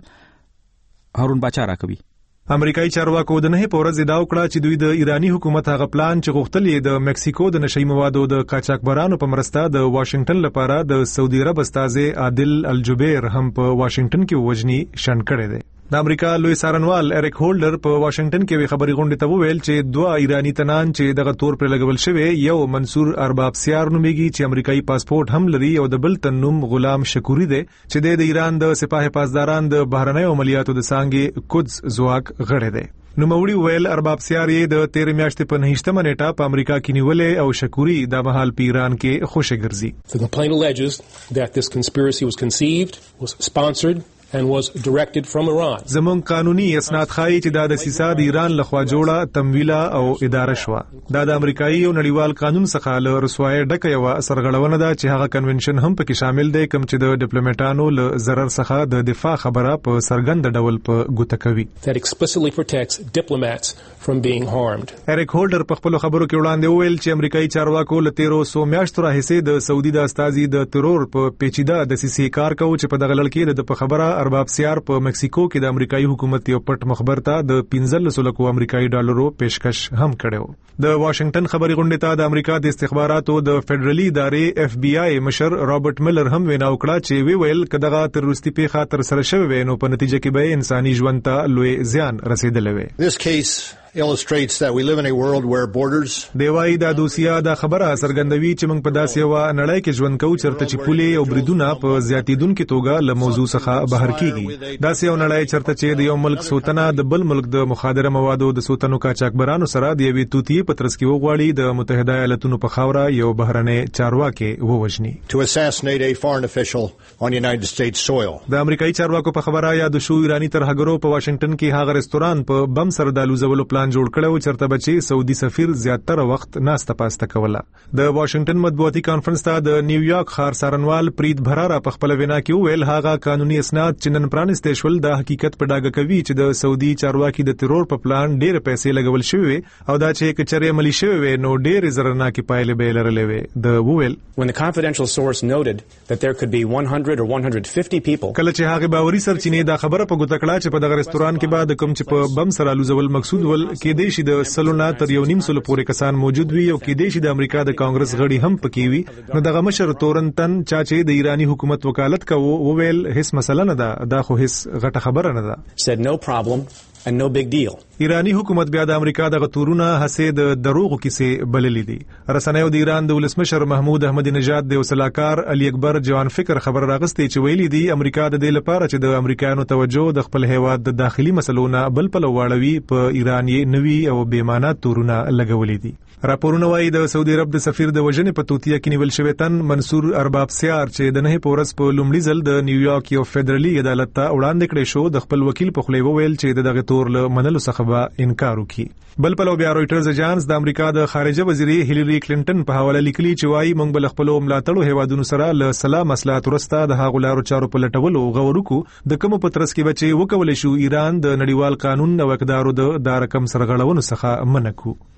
هارون باچا راکوي. امریکایي چارواکو د نه پورز دا وکړه چې دوی د ایرانی حکومت هغه پلان چې غوښتل یې د مکسیکو د نشئی موادو د قاچاقبرانو په مرسته د واشنگټن لپاره د سعودي عرب استازي عادل الجبیر هم په واشنگټن کې وژني شنډ کړی دی. د امریکا لوی سارنوال اریک هولډر په واشنگټن کې خبري غونډه ته وویل چې دوه ایرانی تنان چې دغه تور پر لګول شوی، یو منصور ارباب سیار نومېږي چې امریکایي پاسپورت هم لري او د بل تنوم غلام شکوري دی چې د ایران د سپاه پاسداران د بهرنیو عملیاتو د څانګې قدس ځواک غړی دی. نوموړي ویل ارباب سیار یې د تیرې میاشتې په نهشتمه نیټه په امریکا کې نیولې او شکوري د مهال په ایران کې خوشی ګرځي. The complaint alleges that this conspiracy was conceived, was sponsored and was directed from Iran. زمون قانوني اسناد خایي چې دا د سیسا د ایران لخوا جوړه تمویله او اداره شوه. دا د امریکایي او نړیوال قانون څخه له رسوایی ډکه یو سرغړونه ده چې هغه کنونشن هم پکې شامل دی کوم چې د ډیپلوماټانو له ضرر څخه د دفاع خبره په سرګند ډول په ګوته کوي. That explicitly protects diplomats from being harmed. اریک هولډر په خپل خبرو کې وړاندې وویل چې امریکایي چارواکو له تیرو سو میاشتو راهیسې د سعودي د استازي د ترور په پیچیده د سیسي کار کوي چې په دغه لړ کې د خبره ارباب سیار په مکسیکو کې د امریکایي حکومت یو پټ مخبر ته د پنځلس لکو امریکایي ډالرو پیشکش هم کړو. د واشنگټن خبري غونډې ته د امریکا د استخباراتو د فدرالي ادارې اف بی آی مشر رابرټ ملر هم وینا وکړه چې وی ویل کداغه تروریستي پیښه تر سره شوې نو په نتیجه کې به انساني ژوند ته لوی زیان رسیدلی وي. This case illustrates that we live in a world where borders دیوای دا دوسیا دا خبره سرګندوي چې موږ په داسې یو نړۍ کې ژوند کوو چرته چې پولې او بریدونه په زیاتیدونکو توګه له موضوع څخه بهر کیږي. داسې یو نړۍ چرته چې د یو ملک سوتنه د بل ملک د مخادره موادو د سوتنو قاچاقبرانو سره د یوې توتی په ترڅ کې وغواړي د متحده ایالاتونو په خاوره یو بهرنی چارواکي ووژني. To assassinate a foreign official on United States soil. د امریکایي چارواکو په خبره یاد شو ایرانی ترهګرو په واشنگټن کې هغه رستوران په بم سره د الوزولو پلان جوړ کړو چرته بچي سعودي سفیر زیاتره وخت ناسته پاسته کوله. د واشنگټن مطبوعاتي کانفرنس ته د نیویارک ښار سارنوال پریت بھرارا په خپل وینا کې ویل هغه قانوني اسناد چې نن پرانستې شول د حقیقت په ډاګه کوي چې د سعودي چارواکي د ترور په پلان ډېر پیسې لګول شوی او دا چې کچره عملی شوی نو ډېر زرناکي پایلې به لرلې وي. د وویل When the confidential source noted that there could be one hundred or one hundred fifty people کله چې هغه باوري سرچینې دا خبره په ګوته کړه چې په دغه رستوران کې بعد کوم چې په بم سره الوزول مقصود ول کې د شي د سلونا تر یو نیم سلو پورې کسان موجود وي او کې د شي د امریکا د کانګرس غړي هم پکې وي نو دغه مشر تورنتن چا چې د ایرانی حکومت وکالت کوي وویل هیڅ مسله نه ده دا خو هیڅ غټه خبره نه ده. said no problem and no big deal. ایرانی حکومت بیا د امریکا د غتورونه هسه د دروغو کیسې بللې دي. رسنیو د ایران د ولسمشر محمود احمدی نژاد د وسلاکار علي اکبر جوان فکر خبر راغستې چې ویلي دي امریکا د دې لپاره چې د امریکایانو توجه د خپل هیواد د داخلي مسلونو بل په لواړوي په ایران یې نوي او بیمانه تورونه لګولې دي. راپورونه وايي د سعودي عرب د سفیر د وژنې په توتیه کې نیول شوی تن منصور ارباب سیار چې د نه پورس په لومړي ځل د نیویارک یو فدرالي عدالت ته وړاندې کړی شو د خپل وکیل په خلی وویل چې دغه تور له منلو څخه به انکار وکړي. بل په لو بیا رويټرز اژانس د امریکا د خارجه وزیري هیلری کلینټن په حواله لیکلي چې وايي موږ بل خپل ملاتړو هیوادونو سره له سلام مصلحت ورسته د هغو لارو چارو په لټولو غوړو د کوم په ترڅ کې بچي وکول شو ایران د نړیوال قانون او اقدارو د دا رقم سرغړونو څخه منکو.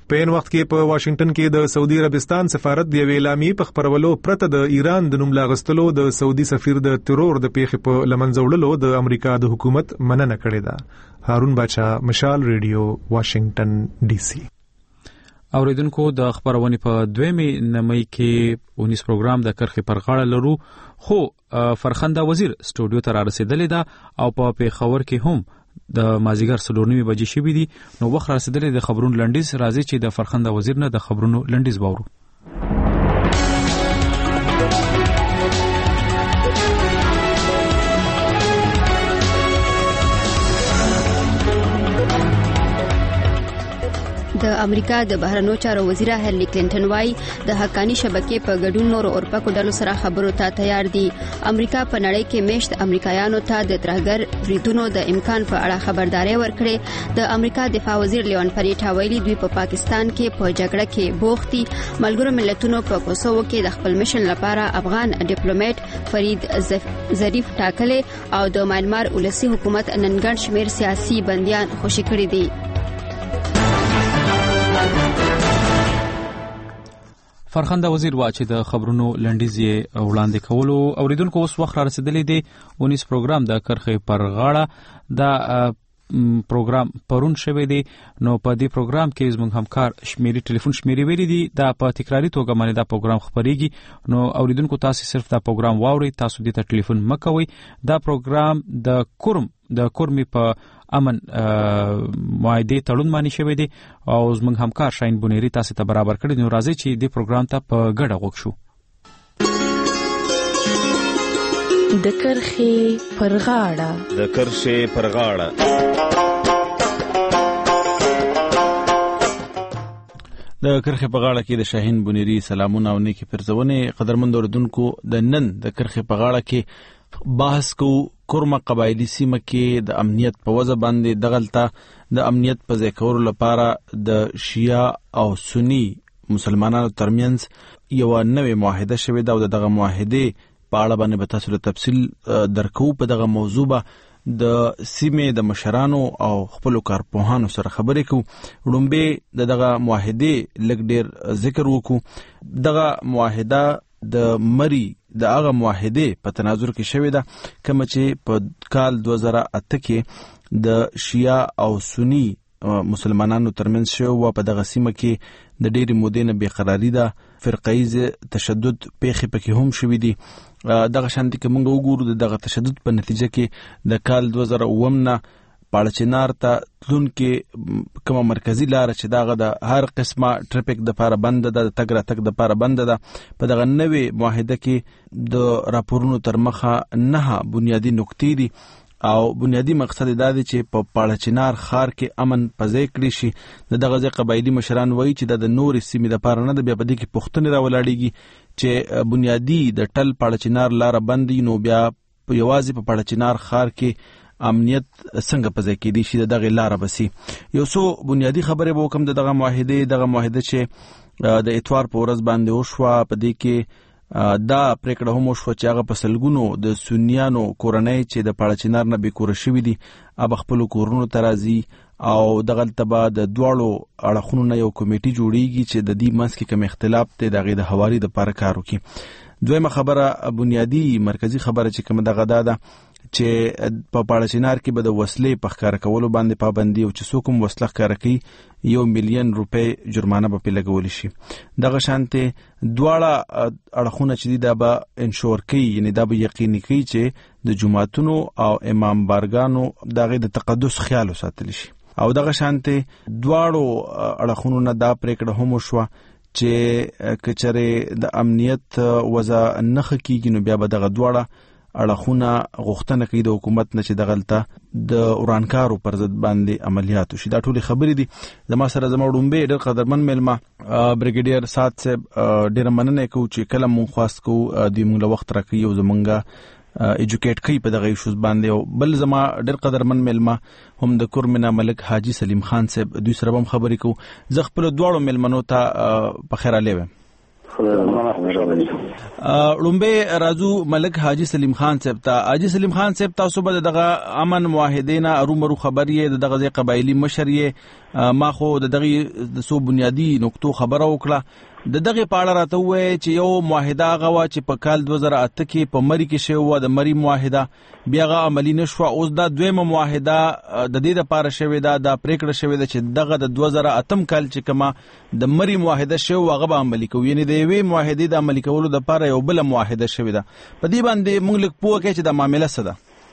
په ان وخت کې په واشنگټن کې د سعودي عربستان سفارت د اعلامیې په خبرولو پرته د ایران د نوم لاغستلو د سعودي سفیر د ترور د پیښې په لمنځوړلو د امریکا د حکومت مننه کړې ده. هارون باچا، مشال ریډیو، واشنگټن ډي سي. اوریدونکو د خبرونې په دویمې نمای کې اونیس پروګرام د کرخې پر غاړه لرو، خو فرخنده وزیر سټوډیو ته را رسیدلې ده او په پیښور کې هم د مازیګر څلور نیمې بجې شوې دي. نو وخت را رسیدلې د خبرونو لنډیز راځي چې د فرخنده وزیر نه د خبرونو لنډیز واورو. د امریکا د بهرنیو چارو وزیر هیلری کلینټن وايي د حقانی شبکې په ګډون نور اورپا کوډلو سره خبرو ته تیار دي. امریکا په نړۍ کې میشت امریکایانو ته د ترهګر بریدونو د امکان په اړه خبرداري ورکړې. د امریکا دفاع وزیر لیون پریټا ویلي دوی په پا پاکستان کې په جګړه کې بوختي. ملګرو ملتونو په کوسوو کې د خپل مشن لپاره افغان ډیپلوماټ فرید ظریف ټاکلې او د میانمار ولسی حکومت ننګړ شمیر سیاسي بنديان خوشي کړی دي. فرخنده وزیر وا چې د خبرونو لنډیز یې وړاندې کولو. اوریدونکو اوس وخت را رسیدلی دی اونیس پروګرام د کرخې پر غاړه دا پروګرام پرون شوی دی. نو په دې پروګرام کې زموږ همکار شمیري ټلیفون شمیري ویلي دي دا په تکراری توګه باندې دا پروګرام خبريږي. نو اوریدونکو تاسو صرف دا پروګرام واوري، تاسو دې ته ټلیفون مکوئ. دا پروګرام د کورم د کورمي په امن معاهده تړون باندې شوی دی او زموږ همکار شاین بونيري تاسو ته برابر کړی. نو راځي چې دې پروګرام ته په ګډه غوښ شو. د کرخې پر غاړه د کرخې پر غاړه د کرخې په غاړه کې د شاهین بونيري سلامونه او نیکی پرځونه. قدرمن اوردونکو د نن د کرخې په غاړه کې بحث کو کورمه قبایلی سیمه کې د امنیت په وجه باندې دغلطه د امنیت په ځای کولو لپاره د شیعه او سنی مسلمانانو ترمنځ یو نوې معاهده شوې ده او دغه معاهده په اړه باندې به تاسو ته تفصیل درکو. په دغه موضوع به د سیمې د مشرانو او خپل کارپوهانو سره خبرې کوو. وړاندې د دغه معاهده لږ ډیر ذکر وکړو. دغه معاهده د مری د هغه معاهده په تناظر کې شوې ده کوم چې په کال دوه زره اته کې د شیعه او سنی مسلمانانو ترمنځ شو او په دغه سیمه کې د ډېری مودې نه بیقراری ده، فرقایز تشدد پیښې پکې هم شوې دي. دغه شانتي کې موږ وګورو دغه تشدد په نتیجه کې د کال دوه زره اووه نه پاړچینار ته تلون کې کومه مرکزی لار چې داغه د هر قسمه ټریفیک د لپاره بند ده، د تګ را تګ د لپاره بند ده. په دغه نوې معاهده کې د راپورونو تر مخه نه بنیادی نکتې دي او بنیادی مقصد دا دی چې په پاړچینار خار کې امن پځای کړی شي. د دغه ځای قبایلی مشران وایي چې د نورې سیمې د لپاره نه ده، بیا په دې کې پوښتنې راولاړېږي چې بنیادی د ټل پاړچینار لار بند نو بیا یوازې په پاړچینار خار کې امنیت څنګه پځای کېدی شي دغه لار بسي. یو څو بنیادی خبره به کوم دغه معاهده دغه معاهده چې د اتوار په ورځ باندې وشوه، په دې کې دا پریکړه هم وشوه چې هغه په سلګونو د سنیانو کورنۍ چې د پاړچینار نه بیکوره شوي دي اب خپل کورونو ته راځي او دغه تبا د دواړو اړخونو نه یو کمیټي جوړیږي چې د دې منځ کې کوم اختلاف ته دغه د حواري د لپاره کار وکړي. دویمه خبره بنیادی مرکزی خبره چې کوم دغه دا ده چې په پاړچینار کې به د وسلې په ښکار کولو باندې پابندي او چې څوک هم وسله ښکار کوي یو میلیون روپۍ جرمانه به پې لګولی شي. دغه شانتې دواړه اړخونه چې دي دا به انشور کوي، یعنې دا به یقیني کوي چې د جوماتونو او امام بارګانو د هغې د تقدس خیال وساتلی شي. او دغه شانتې دواړو اړخونو نه دا پرېکړه هم وشوه چې که چېرې د امنیت وضع نه ښه کېږي نو بیا به دغه دواړه اړخونه غوښتنه کوي د حکومت نه چې دغلته د ورانکارو پر ضد باندې عملیات وشي. دا ټولې خبرې دي. زما سره زما وړومبی ډېر قدرمن میلمه بریګیډیر سات صاحب ډېره مننه کوو چې کله مونږ خواست کوو دوی مونږ له وخت راکوي او زمونږ ایجوکیټ کوي په دغه ایشوز باندې. او بل زما ډېر قدرمن میلمه هم د کورمنا ملک حاجی سلیم خان صاحب دوی سره هم خبرې کوو. زه خپل دواړو میلمنو ته په خیر علی ویم. لومبه راځو ملک حاجی سلیم خان صاحب ته. حاجی سلیم خان صاحب تاسو به دغه امن معاهدینا ارومرو خبرې د دغه قبایلی مشرې ما خو د دغه د سو بنیادی نقطو خبره وکړه. د دغه پاړه راته وې چې یو معاهده غوا چې په کال دوه زره اته کې په مری کې شوی د مری معاهده بیا غا عملی نشو. اوس دا دویمه معاهده د دې لپاره شوی دا د پریکړه شوی دا چې دغه د دوه زره اته کال چې کما د مری معاهده شوی هغه به عملی کوي، یعنی د یوې معاهده د عملی کولو د لپاره یو بل معاهده شوی دا. په دې باندې موږ لیک پوه کې چې د معاملې څه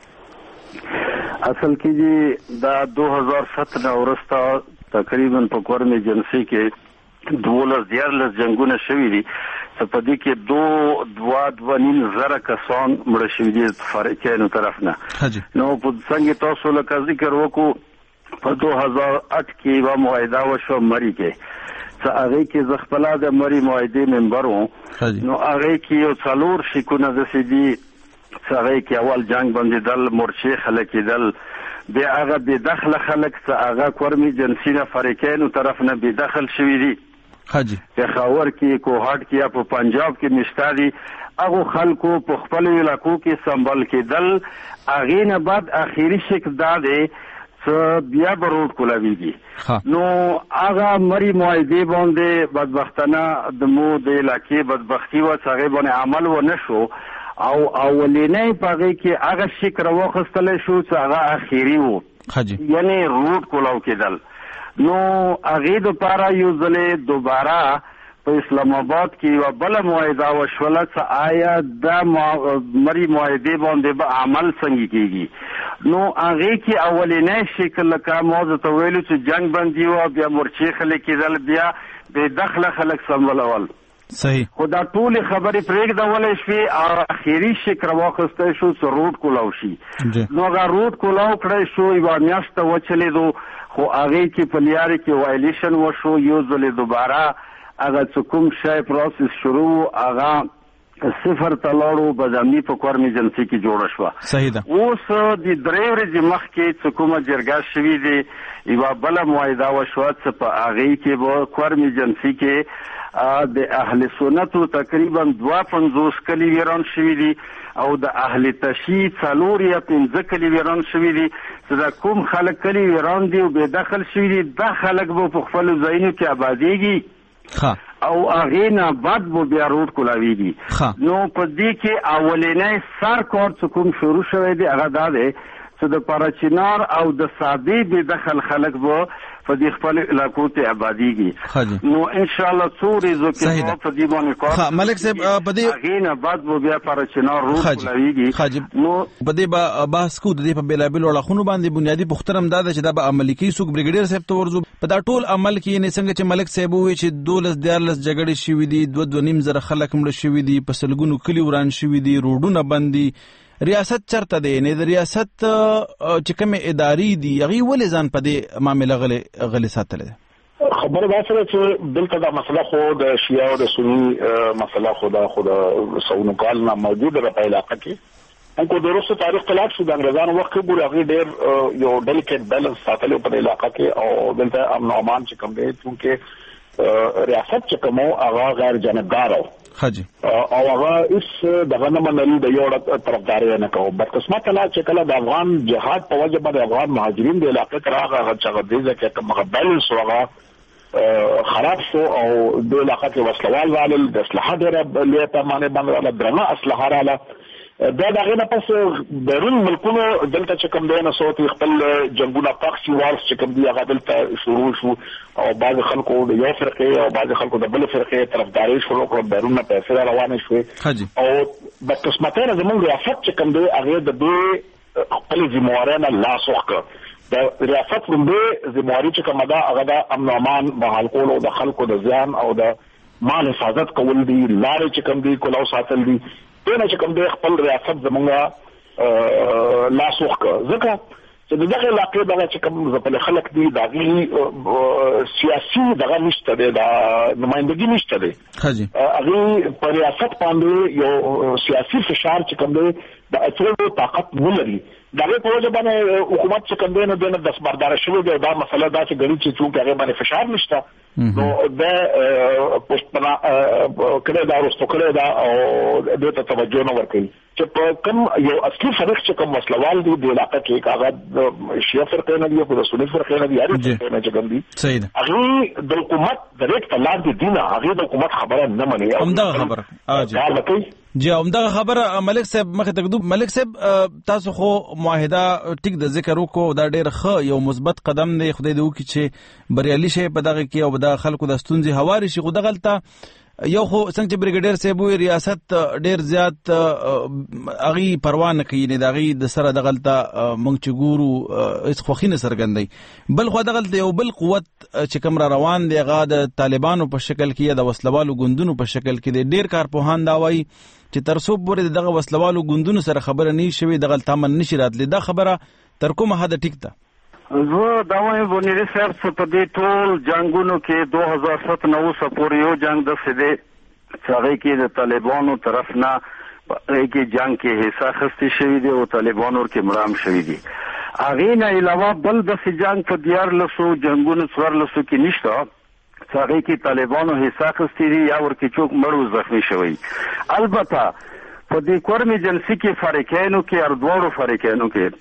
ده. اصل کې جی دا دو هزار ستره ورسته تقریبا په کورن ایجنسی کې دولس دیارلس جنگونه شوي دي چې په دې کې دو دوا دوا نیم زره کسان مړه شوي دي فارقینو طرف نه. نو په څنګه تاسو لکه ذکر وکړو په دو هزار اټ کې یو معاهده وشو مری کې چې هغه کې ز خپل د مری معاهده ممبر وو. نو هغه کې یو څلور شکونه د سیدي چې هغه کې اول جنگ باندې دل مرشي خلک دل بیا هغه به داخله خلک چې هغه کورمي جنسینه فارقینو طرف نه به داخل شوي دي. حاجی پېښور کې کوهاټ کې یا په پنجاب کې مشتاري هغه خلکو په خپل علاقو کې سنبال کېدل. هغه نه بعد اخیری شک دا دی چې بیا بروډ کولاویږي. نو هغه مری معاهده باندې بدبختانه د مو د علاقې بدبختی و هغه باندې عمل و نشو او اولینې پغې کې هغه شک راوخستل شو چې هغه اخیری وو. حاجی یعنی روډ کولاو کېدل. نو هغه د پاره یو ځلې دوباره په اسلام آباد کې یو بل معاهده وشوله چې آیا د مری معاهده باندې به عمل څنګه کیږي. نو هغه کې اولینې شکل کا موضوع ته ویلو چې جنگ باندې و بیا مرچی خلک کېدل بیا به داخله خلک سمولول. صحیح. خدا ټول خبرې پرېږ دولې شوې او اخیری شک راوخسته شو چې روډ کولاو شي. نو هغه روډ کولاو کړی شو یو میاشت وچلې دو خو هغه کې په لیارې کې وایلیشن وشو. یو ځلې دوباره هغه کوم شای پروسس شروع هغه صفر تلاړو بدامني په کورمي جنسي کې جوړ شو. صحیح ده. اوس د درې ورځې مخکې کومه جرګه شوې دي یو بل معاهده وشو چې په هغه کې به کورمي جنسي کې د اهل سنتو تقریبا دوه پنځوس کلی ویران شوي دي او د اهل تشیع څلور یا پنځه کلی ویران شوي دي چې دا کوم خلک کلی ویران دي او بې دخل شوي دي دا خلک به په خپلو ځایونو کې آبادېږي او هغې نه بعد به بیا روډ کولاویږي. نو په دې کې اولینی سر کار چې کوم شروع شوی دی هغه دا دی چې د پراچینار او د سادې بې دخل خلک به په دې خپل علاقو ته آبادېږي. نو ان شاء الله څو ورځو کې په دې باندې کار ملک صاحب په دې هغې نه بعد به بیا پراچینار روډ کولاویږي. نو په دې به بحث کوو د دې په بېلابېلو اړخونو باندې. بنیادي پوښتنه هم دا ده چې دا به عملي کوي څوک بریګیډیر صاحب ته ورځو په دا ټول عمل کې یعنې څنګه چې ملک صاحب ووایي چې دولس دیارلس جګړې شوي دي دوه دوه نیم زره خلک مړه شوي دي په سلګونو کلي وران شوي دي روډونه بند دي. ریاست چرته دی نه د ریاست چې کوم ادارې دي هغه ولې ځان په دې معاملې غلې غلې ساتلې؟ خبره دا سره چې دلته دا مسله خو د شیعه او د سنی مسله خو دا خو د سونو کال نه موجوده ده په علاقه کې. انکو د روسو تاریخ خلاف شو د انګریزانو وخت کې ګور هغه ډېر یو ډیلیکیټ بیلنس ساتلو په علاقه کې او دلته امن او امان چې کوم دی چې ریاست چې کوم هغه غیر جانبدار و. حاجی او هغه اس دغه نه منل د یو طرفداري نه کوي. بس قسمت لا چې کله د افغان جهاد په وجه باندې افغان مهاجرین د علاقې تراغه هغه چې د دې کې کوم بیلنس هغه خراب شو او د علاقې کې وسلوال والل د اصلاحات ډېره لویه پیمانه باندې ولا درنه اصلاح رااله. دا دغه نه پس بیرون ملکونو دلته چې کوم دی نه صوت خپل جنگونه پاکسي وارس چې کوم دی هغه دلته شروع شو او بعض خلکو د یو فرقې او بعض خلکو د بل فرقې طرفداري شروع کړو بیرون نه پیسې روانې شوې او د قسمتونو زموږ ریاست چې کوم دی هغه د دوی خپل ذمہوارۍ نه لاس وکړ. د ریاست لومړی ذمہواري چې کومه ده هغه د امن او امان بحال کول او د خلکو د ځان او د مال حفاظت کول دي. لارې چې کوم دی کولاو ساتل دي دونه چې کوم دی خپل ریاست زمونږه لاس وکړه. ځکه چې دغه علاقې دغه چې کوم ځپل خلک دي دغه سیاسي دغه نشته دی د نمائندګي نشته دی. هغه په ریاست باندې یو سیاسي فشار چې کوم دی د اچولو طاقت نه لري. دغه په وجه باندې حکومت چې کوم دی نو د دسبردار شوی دی. دا مسله دا چې غړي چې څوک هغه باندې فشار نشته نو دا پښتنه کړه دا ورستو کړه دا او د ته توجه نه ورکړي چې په کوم یو اصلي فرق چې کوم مسلوال دی د علاقې کې کاغذ شیعه فرقه نه دی په سنت فرقه نه دی هر څه نه چې کوم دی صحیح ده هغه د حکومت د ریټ په لار دی دینه هغه د حکومت خبره نه مني همدا خبره اجي جی همدا خبره ملک صاحب مخه تکدو ملک صاحب تاسو خو معاهده ټیک د ذکر وکړو دا ډېر ښه یو مثبت قدم دی خدای دې وکړي چې بریالي شي په دغه کې او د خلکو د ستونزې هواري شي خو دغه غلطه یو خو څنګه چې بریګیډر صاحب وی ریاست ډیر زیات اغي پروا نه کوي نه دغه د سره د غلطه مونږ چې ګورو اس خوخینه سرګندای بل خو د غلطه یو بل قوت چې کوم را روان دی غا د طالبانو په شکل کې د وسلوالو ګوندونو په شکل کې ډیر کارپوهان دا وایي چې ترسو پورې دغه وسلوالو ګوندونو سره خبره نه شوي د غلطه من نشي راتلی دا خبره تر کومه حد ټیک ده زه دا وایم بونیری صاحب څه په دې ټول جنگونو کې دو هزار سات نه اوسه پورې یو جنگ د سده څنګه کې د طالبانو طرف نه کې جنگ کې حصہ اخیستل شوی دی او طالبانو کې مرام شوی دی هغه نه علاوه بل د جنگ په دیار لسو جنگونو څوار لسو کې نشته څنګه کې طالبانو حصہ اخیستل یا ورکه چوک مړو زخمی شوی البته په دې کورمي جنسي کې فریقینو کې اردوړو فریقینو کې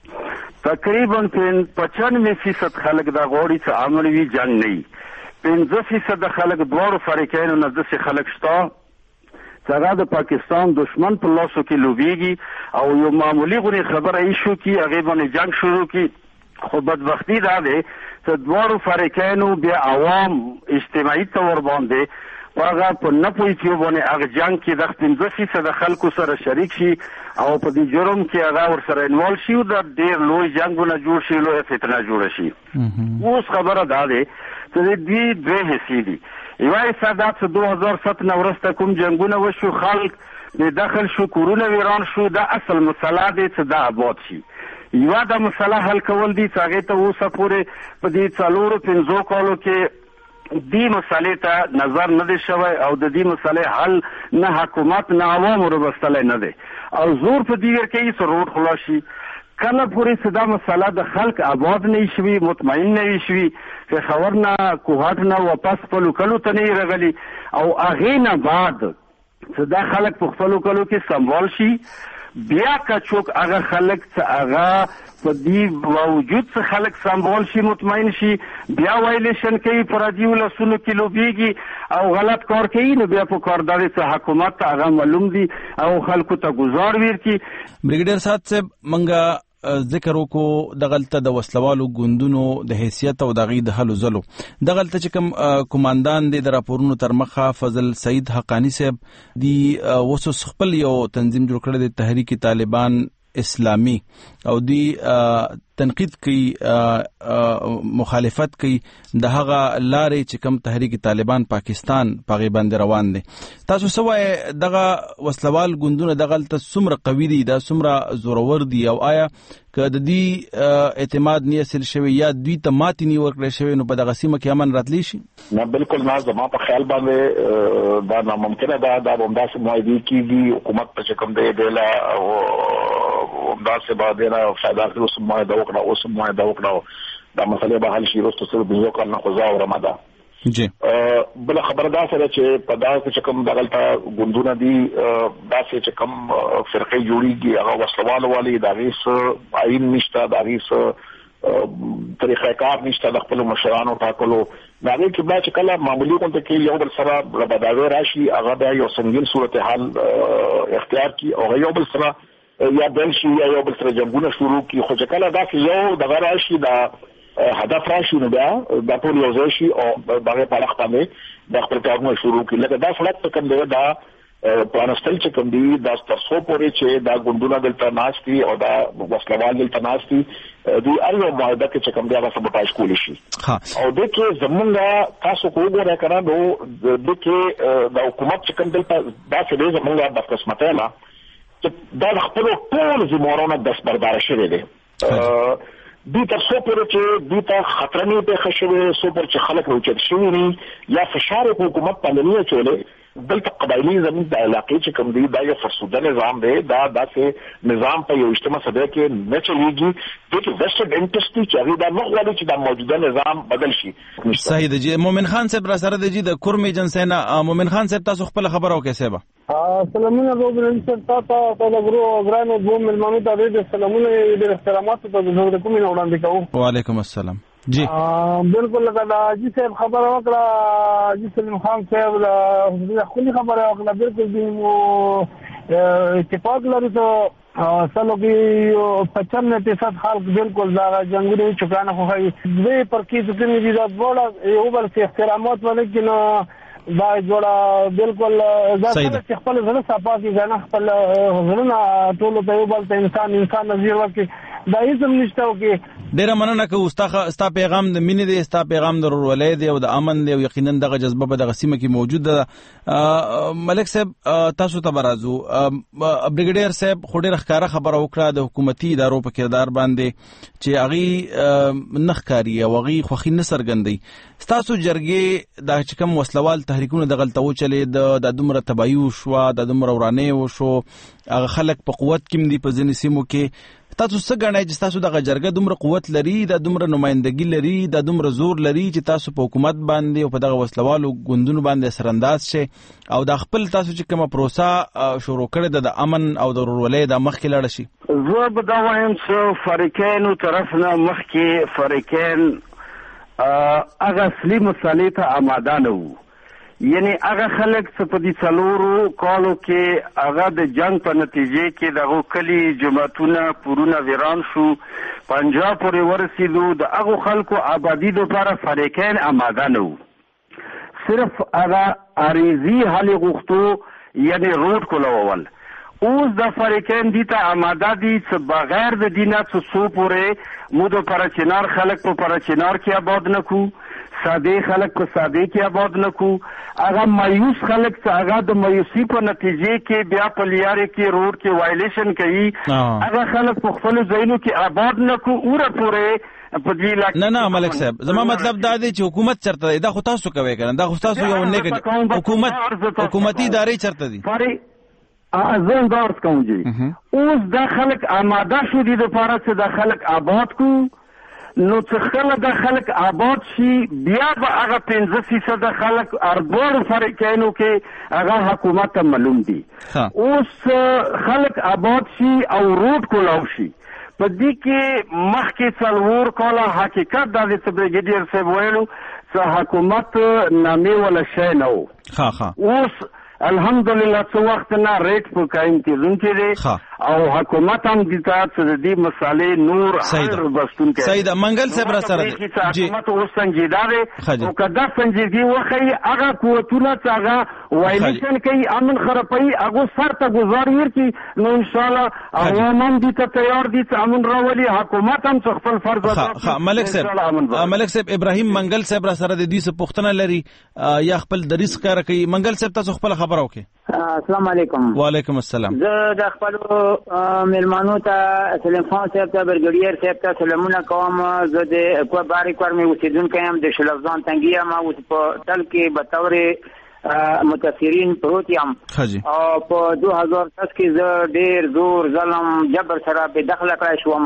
تقریبا پچانوے فیصد خلق دا غوړي چې عملوي جنگ نه پنځه فیصد خلق دوړو فریقینو نه د خلک شته څنګه د پاکستان دشمن په لاسو کې لوبيږي او یو معمولی غونې خبره ایشو کې هغه باندې جنگ شروع کی خو بدبختی دا ده چې دوړو فریقینو بیا عوام اجتماعي تور باندې هغه په نپوي کې باندې هغه جنگ کې د پنځه فیصد خلکو سره شریک شي او په دې جرم کې هغه ور سره انوال شي او د ډیر لوی جنگونه جوړ شي لوی فتنه جوړ شي اوس خبره ده چې دې دوه حصے دي یو سادات دو هزار سات نه ورسته کوم جنگونه وشو خلک د داخل شو کورونه ویران شو د اصل مسله دې چې دا آباد شي یو د مسله حل کول دي چې هغه ته اوسه پورې په دې څلورو پنځو کالو کې دی مسالې ته نظر نه دی شوی او د دې مسالې حل نه حکومت نه عوام وربستلای نه دی او زور په دیگر کې یې سروټ خلاصي کله پورې صدا مسله د خلک آباد نه شي مطمئن نه شي چې خبر نه کوهات نه واپس په لوکلو ته نه رغلي او هغه نه بعد صدا خلک په خپل لوکلو کې سموال شي بیا کا چوک هغه خلک چې هغه په دې باوجود چې خلک سمبول شي مطمئن شي بیا وایلیشن کوي پر دیو لسونو کیلو بیږي او غلط کار کوي نو بیا په کارداري چې حکومت هغه معلوم دي او خلکو ته گزار ورکي بریګیډر صاحب منګه ذکر وکړو د غلطه د وسلوالو ګوندونو د حیثیت او د غي د حل زلو د غلطه چې کوم کمانډان د راپورونو تر مخه فضل سعید حقانی صاحب دی وسوس خپل یو تنظیم جوړ کړی د تحریک طالبان اسلامی او دی تنقید کوي مخالفت کوي د هغه لارې چې کوم تحریک طالبان پاکستان پاغي باندې روان دي تاسو سوای دغه وسلوال ګوندونه د غلطه سمره قوی دي د سمره زورور دي او آیا که د دې اعتماد نه حاصل شوی یا دوی ته ماتې نه ورکړل شوی نو په دغه سیمه کې امن راتلی شي نه بالکل نه زما په خیال باندې دا ناممکنه ده دا همداسې معاهدې کېږي حکومت په کوم دی دیلا او همداسې باندې نه فائدہ اوس معاهده وکړه اوس معاهده وکړه دا مسله به حل شي وروسته سره د یو کال نه خو ځاو رمضان جی بل خبره دا سره چې په داسې چې کوم دغلطه ګوندونه دي داسې چې کوم فرقې جوړیږي هغه وسلوال والی د هغې څه عین نشته د هغې څه طریقه کار نشته د خپلو مشرانو ټاکلو د هغې کې بیا چې کله معمولي غونډه کې یو بل سره ربداوی راشي هغه بیا یو سنګین صورتحال اختیار کړي او یو بل سره یا بل شي یا یو بل سره جنګونه شروع کړي خو چې کله داسې یو دغه راشي د هدف راشي نو بیا دا ټول یو ځای شي او دغه په اړه باندې د خپل کارونه شروع کړي لکه دا سړک څه کوم دی دا پلانستل چې کوم دی دا تاسو پورې چې دا ګوندونه دلته ناشتي او دا وسلوال دلته ناشتي دوی اړو معاهده کې چې کوم دی هغه سبوټاژ کولی شي او د کې زمونږ تاسو کو وګورئ کنه نو د کې د حکومت چې کوم دلته دا څه دی زمونږ د قسمته نه چې دا خپل ټول زموږونه د سپردار شوی دی دوی تر څو پورې چې دوی ته خطر نه پېښ شوی څو پورې چې خلک راوچت شوي نه یا فشار په حکومت باندې نه چولې دلته قبایلی زمين د علاقې چې کوم دی دا یو فرسوده نظام دی دا داسې نظام په یو اجتماع صدر کې نه چلیږي د ویسټرن انټرست چې هغه دا نه غواړي چې دا موجوده نظام بدل شي. صحیح دی. مومن خان صاحب را سره دی د کورمي جنسینا مومن خان صاحب تاسو خپل خبرو کې سبا سلامونه غوړم چې تاسو ته د ګرو غرانو دوه ملمنو ته د سلامونه د احترامات ته د کومې وړاندې کوم. وعلیکم السلام. جی بالکل لکه دا جی صاحب خبره وکړه جی سلیم خان صاحب د خپل خبره وکړه بالکل دی اتفاق لري ته سلو کې پچاس فیصد خلک بالکل دا جنگونه چکانه خو هي دوی پر کې ځکه دي دا ډول یو بل څه احترامات ولې کنه دا جوړه بالکل دا څه خپل ځل صفا کې ځنه خپل ځلونه ټول په یو بل ته انسان انسان نظر ورکړي دا هیڅ نشته کې. ډیره مننه که استاد ستا پیغام د مینې دی ستا پیغام د ورولې دی او د امن دی او یقینا دغه جذبه په دغه سیمه کې موجود ده. ملک صاحب تاسو ته برازو بریګیډیر صاحب خو ډیره ښکاره خبره وکړه د حکومتي ادارو په کردار باندې چې هغه نخکاری او هغه خوخي نه سرګندي تاسو جرګې د چکم وسلوال تحریکونه د غلطو چلې د دومره تباہي وشو د دومره ورانه وشو هغه خلک په قوت کې دي په ځینې سیمو کې تاسو څه غواړئ چې تاسو دغه جرګه دومره قوت لري د دومره نمائندګي لري د دومره زور لري چې تاسو په حکومت باندې او په دغه وسلوالو ګوندونو باندې سرانداز شي او د خپل تاسو چې کومه پروسه شروع کړې د امن او د ورولې د مخکې لاړ شي. زه به دا وایم چې فریقینو طرف نه مخکې فریقین هغه اصلي مسالې ته آماده نه وو یعنی هغه خلک چې په دې څلورو کالو کې هغه د جنگ په نتیجې کې دغه کلی جماعتونه پورونه ویران شو پنجاب پورې ورسېدو د هغه خلکو آبادی لپاره فریقین آماده نه وو صرف هغه عریضي حل غوښتو یعنی روډ کولول اوس د فریقین دي ته آماده دي چې بغیر د دینه څه سو پورې مو د پرچنار خلک په پرچنار کې آباد نه کو ساده خلک په ساده کې آباد نکو هغه مایوس خلک چې هغه د مایوسی په نتیجې کې بیا په لیارې کې روډ کې وایلیشن کوي هغه خلک په خپل ځایونو کې آباد نکو اوره پورې نه نه ملک صاحب زما مطلب دا دی چې حکومت چرته دا خو تاسو کوي کنه دا خو تاسو یو نه حکومت حکومتي ادارې چرته دي ازن دارس کوم جی اوس دا خلک آماده شو دي د لپاره چې دا خلک آباد کو نو چې خلک د خلک آباد شي بیا به هغه پنځه فیصد خلک اربور فریقینو کې هغه حکومت ته معلوم دي اوس خلک آباد شي او روډ کولاو شي په دې کې مخکې څلور کاله حقیقت دا د بریګیډیر صاحب ویلو چې حکومت نامې ولا شی نه و ها ها اوس الحمدلله څو وخت نه ریټ په قائم کېدونکې دی او حکومت هم د تاسو د دې مسالې نور هر بستون کې سید منګل صاحب را سره جی حکومت اوس سنجیده دی او کدا سنجیدګي وخی هغه قوتونه چې هغه وایلیشن کوي امن خرابوي هغه سر ته گزار ورکړي نو ان شاء الله عوام هم دې ته تیار دي چې امن راولي حکومت هم خپل فرض ادا ملک صاحب ملک صاحب ابراهیم منګل صاحب را سره د دې څه پوښتنه لري یا خپل دریس کار کوي منګل صاحب تاسو خپل خبر اوکي السلام علیکم. وعلیکم السلام. زه د خپل ملمانو ته سلیم خان صاحب ته برګډیر صاحب ته سلامونه کوم زه د کوه باری کور می اوسیدونکو یم د شلفزان تنګیا ما اوس په تل کې به تورې متاثرین پروت یم او په دوه هزار دس کې زه ډیر زور ظلم جبر سره به دخل کړی شوم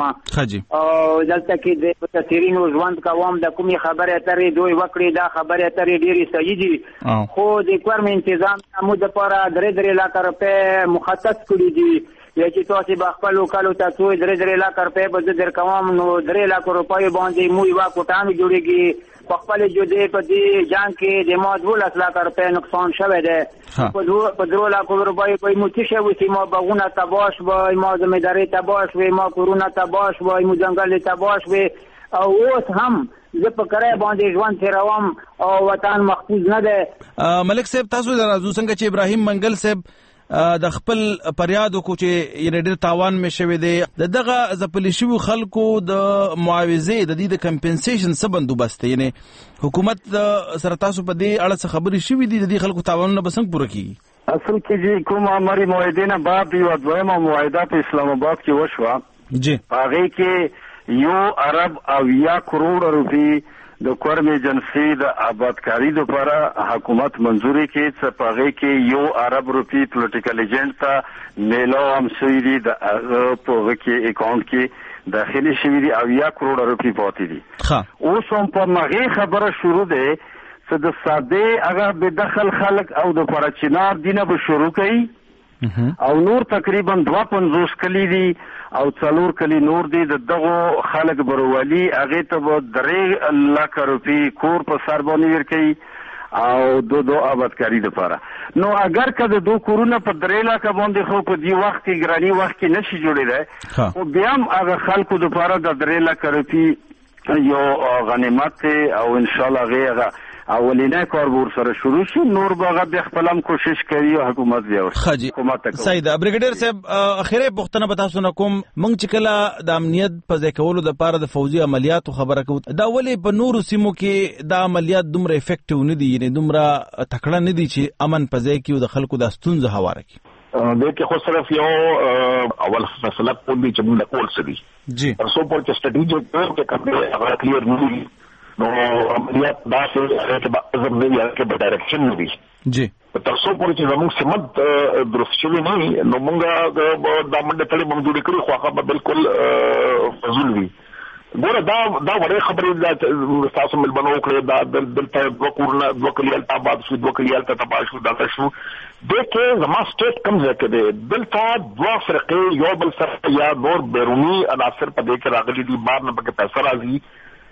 او دلته کې د متاثرین ژوند کوم د کومې خبرې اترې دوی وکړي دا خبرې اترې ډېرې صحیح دي خو د کورم انتظام مو دپاره درې درې لاکه روپۍ مخصص کړي دي یا چې تاسو به خپل وکالو ته څو درې درې لاکه روپۍ به زه درکوم نو درې لاکه روپۍ باندې مو یوه کوټه جوړېږي په خپل جدي په دې جنګ کې د ما دولس لاکه روپۍ نقصان شوی دی په درو لاکو روپۍ به مو څه شوي چې ما باغونه تباه شوی ما زمیندارۍ تباه شوی ما کورونه تباه شوی مو ځنګل تباه شوی او اوس هم زه په کرای باندې ژوند تیروم او وطن محفوظ نه دی. ملک صاحب تاسو درازو څنګه چې ابراهیم منګل صاحب د خپل پریادو کو چې یې ډېر تاوان مې شوی دی د دغه ځپلي شوي خلکو د معاوضې د دې د کمپنسیشن څه بندوبست دی یعنی حکومت سره تاسو په دې اړه څه خبرې شوي دي د دې خلکو تاوانونه به څنګه پوره کیږي؟ اصل کې چې کوم امري معاهدې نه بعد یوه دویمه معاهده په اسلام آباد کې وشوه جی هغې کې یو ارب او یا کروڑ روپۍ د کورم ایجنسی د آبادکاری لپاره حکومت منځوري کې څه پغې کې یو عرب روپی پولیټیکل ایجنټ ته میلو هم سوي دي د پغې کې اکاونټ کې داخلي شوي دي او یا کروڑ روپی پاتې دي. اوس هم په مغه خبره شروع ده چې د ساده هغه به دخل خلک او د پرچینار دینه به شروع کړي او نور تقریبا دوه پنځوس کلی دي او څلور کلی نور دي د دغه خلک برولي هغه ته به درې لک روپی کور په سر باندې ورکړي او دو دو آبادکاری لپاره. نو اگر که د دو کورونه په درې لک باندې خو په دې وخت کې ګرانی وخت کې نشي جوړېدای او بیا هم هغه خلکو لپاره د درې لک روپی یو غنیمت او ان شاء الله هغه اولینه کار ور سره شروع شي نور باغ به خپلم کوشش کوي او حکومت بیا ورخه حکومت سید بریګیډر صاحب اخیره پښتنه پتا سونه کوم مونږ چې کله د امنیت په ځای کولو د پاره د فوجي عملیاتو خبره کوو دا ولې په نورو سیمو کې د عملیات دومره افیکټیو نه دي یعنی دومره تکړه نه دي چې امن په ځای کې د خلکو د ستونزې هواره کوي د کې خو صرف یو اول فیصله کوي چې موږ کول سړي جی تر څو پر چې سټریټیجیک پلان کې کوي هغه کلیر نه وي نو عملیات داسې چې به ازم نه وي چې به ډایرکشن نه وي جی تر څو پورې چې زموږ سمت درست شوی نه وي نو موږ دا منډه تړي موږ جوړ کړی خو هغه بالکل فضول وي. ګوره دا دا وړې خبرې تاسو ملبنو کړې دا دلته دوه کورونه دوه کلیال ته آباد شو دوه کلیال ته تباه شو دا شو د کې زما سټیټ کم ځای کې دی دلته دوه فرقې یو بل سره یا نور بیرونی عناصر په دې کې راغلي دي بار نه پکې پیسې راځي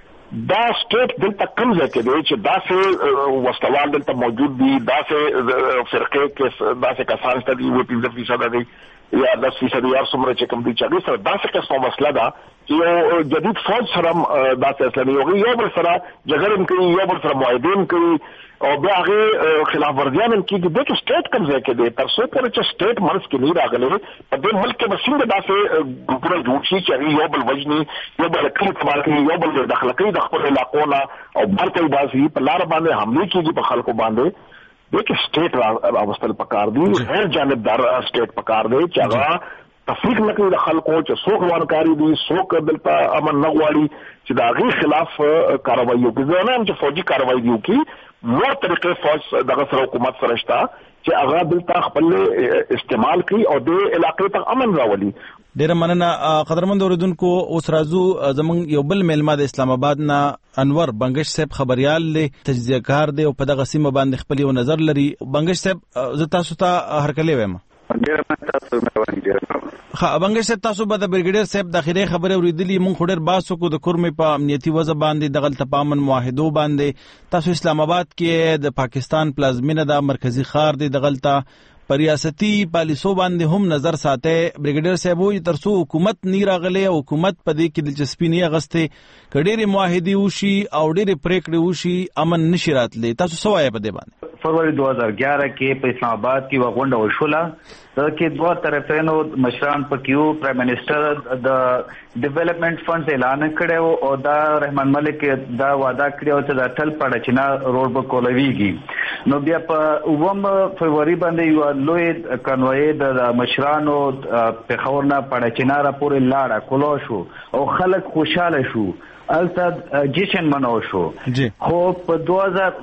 دا سټیټ دلته کم ځای کې دی چې داسې وسلوال دلته موجود دي داسې فرقې کې داسې کسان ته دي و پنځه فیصد دي یا دس فیصد یا څومره چې کوم دي چې هغې سره داسې قسمه مسله ده چې یو جدید فوج سره هم داسې اصله نه هغوی یو بل سره جګړې هم کوي یو بل سره معاهدې هم کوي او بیا هغې خلاف ورزیان هم کېږي دې کې سټیټ کم ځای کې دی تر څو پورې چې سټیټ منځ کې نه راغلی په دې ملک کې به څنګه داسې ګروپونه جوړ شي چې هغې یو بل وژني یو بل کلي تباه کوي یو بل داخله کوي د خپلو علاقو نه او بهر ته یې باسي په لاره باندې حملې کېږي په خلکو باندې دې کې سټیټ راوستل پکار دي غیر جانبدار سټیټ پکار دی چې هغه تفریق نه کوي د خلکو چې څوک روانکاري دي څوک دلته امن نه غواړي چې د هغې خلاف کاروایي وکړي زه نه یم چې فوجي کاروایي دي وکړي نور طریقې فوج دغه سره حکومت سره شته چې هغه دلته خپل استعمال کوي او د علاقې ته امن راولي. ډیره مننه قدرمن اوریدونکو اوس راځو زمونږ یو بل میلمه د اسلام آباد نه انور بنگش صاحب خبريال له تجزیه کار دی او په دغه سیمه باندې خپل یو نظر لري. بنگش صاحب زه تاسو ته هرکلی وایم. ډیره تاسو مهرباني ډیره خا بنگش صاحب تاسو به د بریګیډر صاحب د اخیری خبره اوریدلی مونږ خډر باسو کو د کورمې په امنیتي وضع باندې دغه تپامن معاهدو باندې تاسو اسلام آباد کې د پاکستان پلازمینه د مرکزی ښار دی دغلطه پر ریاستي پالیسو باندې هم نظر ساته. بریګیډر صاحب وایي ترڅو حکومت نه راغلی او حکومت په دې کې دلچسپي نه اغسته کډېری معاهدي وشي او ډېری پریکړې وشي امن نشي راتلی. تاسو څه وایي په دې باندې؟ فروری دو هزار گیارہ کې په اسلام آباد کې وغونډه وشوله دا کې دوه طرفینو مشران پکیو پرایم منسٹر د ډیولپمنٹ فنډز اعلان کړو او دا رحمان ملک دا وعده کړو چې د ټل پړچنا روډ په کولويږي نو بیا په اووم فروری باندې یو لوی کنوای د مشرانو په خورنا پړچنا را پورې لاړه کولو شو او خلک خوشاله شو الته جشن مناو شو خو په دو هزار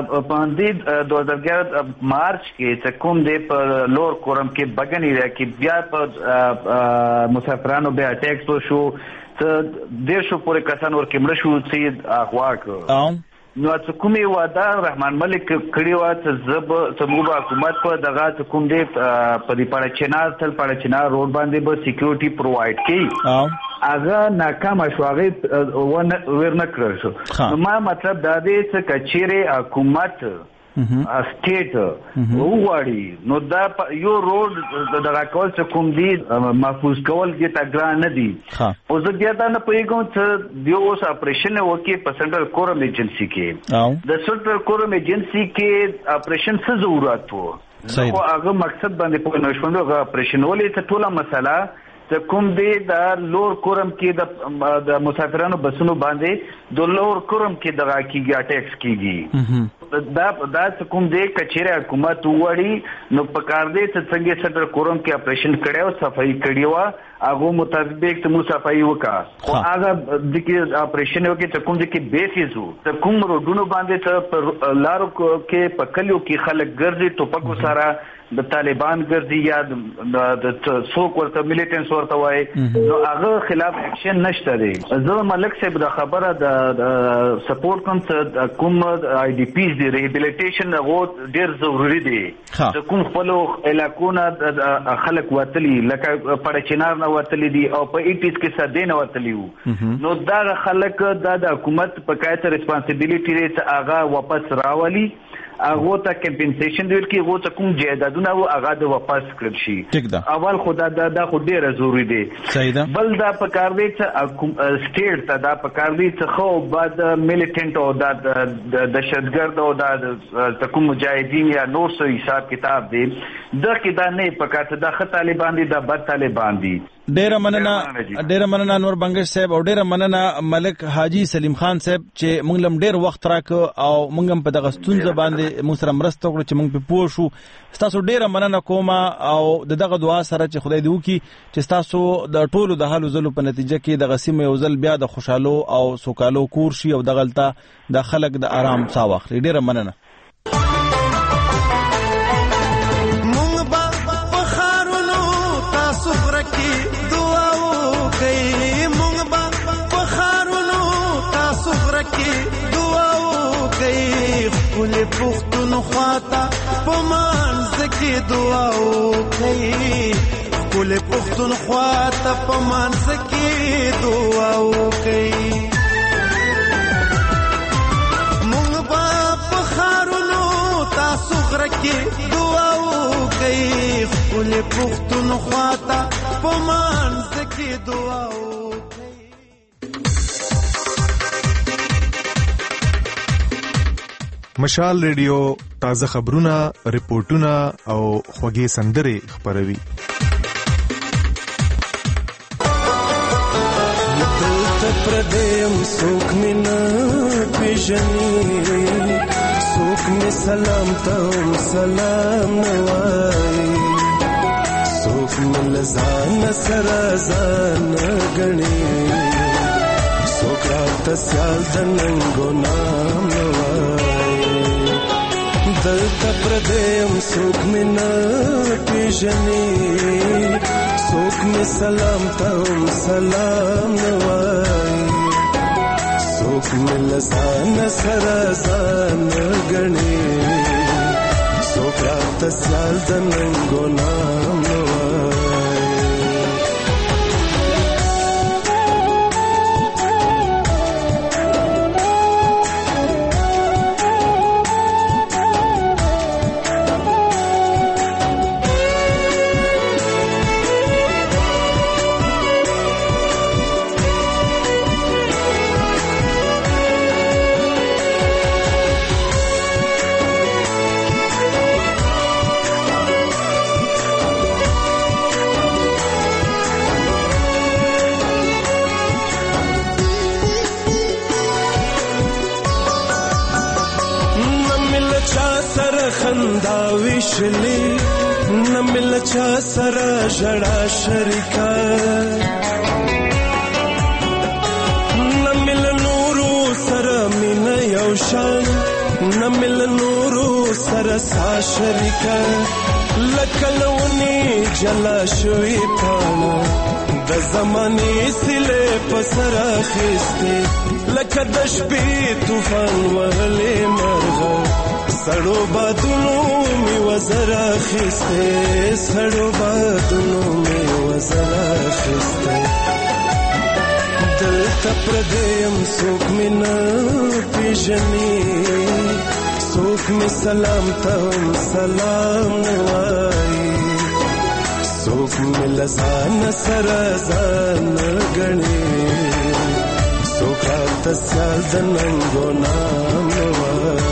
باندې دو هزار گیارہ مارچ کې چې کوم دی په لور کورم کې بګن ایریا کې بیا په مسافرانو بیا اٹیک شو ته ډیر شو پورې کسان ورکې مړ شو چې اغوا کړ نو چې کومي وعده رحمان ملک کړی و چې زب سموږ حکومت په دغه کوم دی په دې پړ چنار تل پړ چنار روډ باندې به سکیورټي پرووایډ کړي هغه ناکام شو هغه ورنه کړل شو. نو ما مطلب دا دی چې کچېره حکومت سټیټ وغواړي نو دا یو روډ دغه کول چې کوم دی محفوظ کول کې تا ګران نه دي او زه بیا دا نه پوهېږم چې دیو اوس اپریشن وکړي په سنټرل کورم ایجنسی کې د سنټرل کورم ایجنسی کې اپریشن څه ضرورت وو خو هغه مقصد باندې پوه نه شوم هغه اپریشن ولې ته ټوله مسله ته کوم دی د لور کورم کې د مسافرانو بسونو باندې د لور کورم کې دغه کېږي اٹیکس کېږي دا دا کوم دې کچېره حکومت وړي نو پکار دې چې څنګه سټر کورم کې اپریشن کړو صفائی کړی و هغه مطابق ته مو صفائی وکا او هغه د کې اپریشن وکي چې کوم دې کې بیسیز وو ته کوم روډونو باندې ته لارو کې پکلیو کې خلک ګرځي ټوپکو سره د طالبان ګرځي یا د څوک ورته ملیټنټس ورته وای نو هغه خلاف اکشن نشته دی. زه ملک صاحب د خبره د سپورټ کوم څه کوم آی ډی پیز دی ریهابیلیټیشن هغه ډیر ضروری دی چې کوم خپل علاقونه خلک وتلی لکه پړچینار نه وتلی دي او په ایټیز کې سدین وتلی وو نو دا خلک د حکومت په کایته ریسپانسیبিলিټی لري هغه واپس راولي هغه ته کمپنسیشن دی چې هغه ته کوم جیدادونه او هغه د واپس کړل شي. اول خدا دا د خو ډیره ضروری دی بل دا په کار دی چې سټیټ ته دا په کار دی چې خو بعد میلیټنټ او د دهشتګرد او د کوم مجاهدین یا نور څه حساب کتاب دی د کې دا نه په کار ته د طالبان دي د بد طالبان دي. ډیره مننه ډیره مننه انور بنگش صاحب او ډیره مننه ملک حاجی سلیم خان صاحب چې موږ لم ډیر وخت راک او موږ هم په دغه ستونزه باندې موږ سره مرسته وکړه چې موږ په پوه شو. تاسو ډیره مننه کوم او دغه دعا سره چې خدای دې وکړي چې تاسو د ټولو د حالو زلو په نتیجه کې د غسیم یو ځل بیا د خوشاله او سوکالو کور شي او دغلطه د خلک د آرام سا واخلي. ډیره مننه. خپل پښتونخوا ته په مانځ کې دعا وکړئ خپل پښتونخوا ته په مانځ کې دعا وکړئ موږ به په ښارونو تاسو غره کې دعا وکړئ خپل پښتونخوا ته په مانځ کې دعا وکړئ. مشال ریډیو تازه خبرونه ریپورتونه او خوږې سندرې خبروي. دلته پردیم څوک مې نه پېژني څوک مې سلام ته سلام نه وایي څوک مې له ځانه سره ځان ګڼي څوک راته سیال د ننګو نام نه وایي دلته پردیم څوک مې نه پېژني څوک مې سلام ته سلام نه وایي څوک مې له ځانه سره ځان ګڼي څوک راته سیال د ننګو نام نه وایي. خندا وشلی نمل چا سره جړا شریکا نمل نورو سره مين یو شان نمل نورو سره سا شریکا لکلونی جلا شوی پانا د زمانه سله پسر خسته لکه د شپې طوفان وهلې مرغه سړو بادونو می وزرا خسته سړو بادونو می وزرا خسته دلته پردیم څوک می نه پیژني څوک می سلام ته سلام نه وایي څوک می لزان سره ځان ګڼي څوک راته سیال د ننګو نام نه وایي.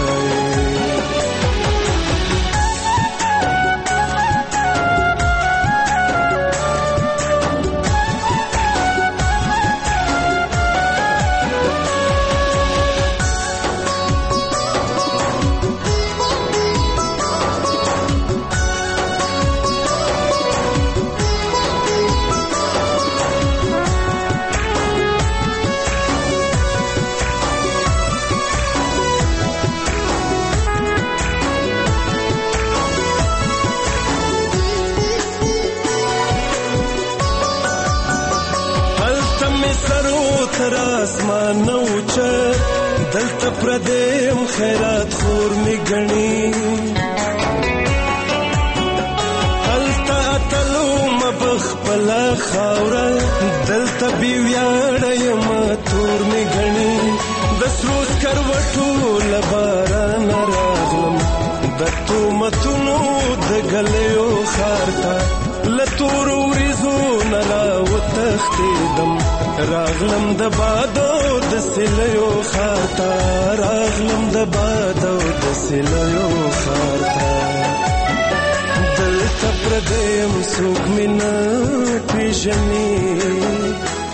تر اسمان اوچت دلته پردیم خیرات خور می گنی هلته اتلو مبخ پلا خاوره دلته بیویاړه یم تور می گنی د سرو سکروټو لباران راغلم د تومتونو د ګلیو خارتا لتور وریزو نرا وتختیدم راغلم د بادو د سلیو خارتا راغلم د بادو د سلیو خارتا دلته پردیم سوک مینا پیژنی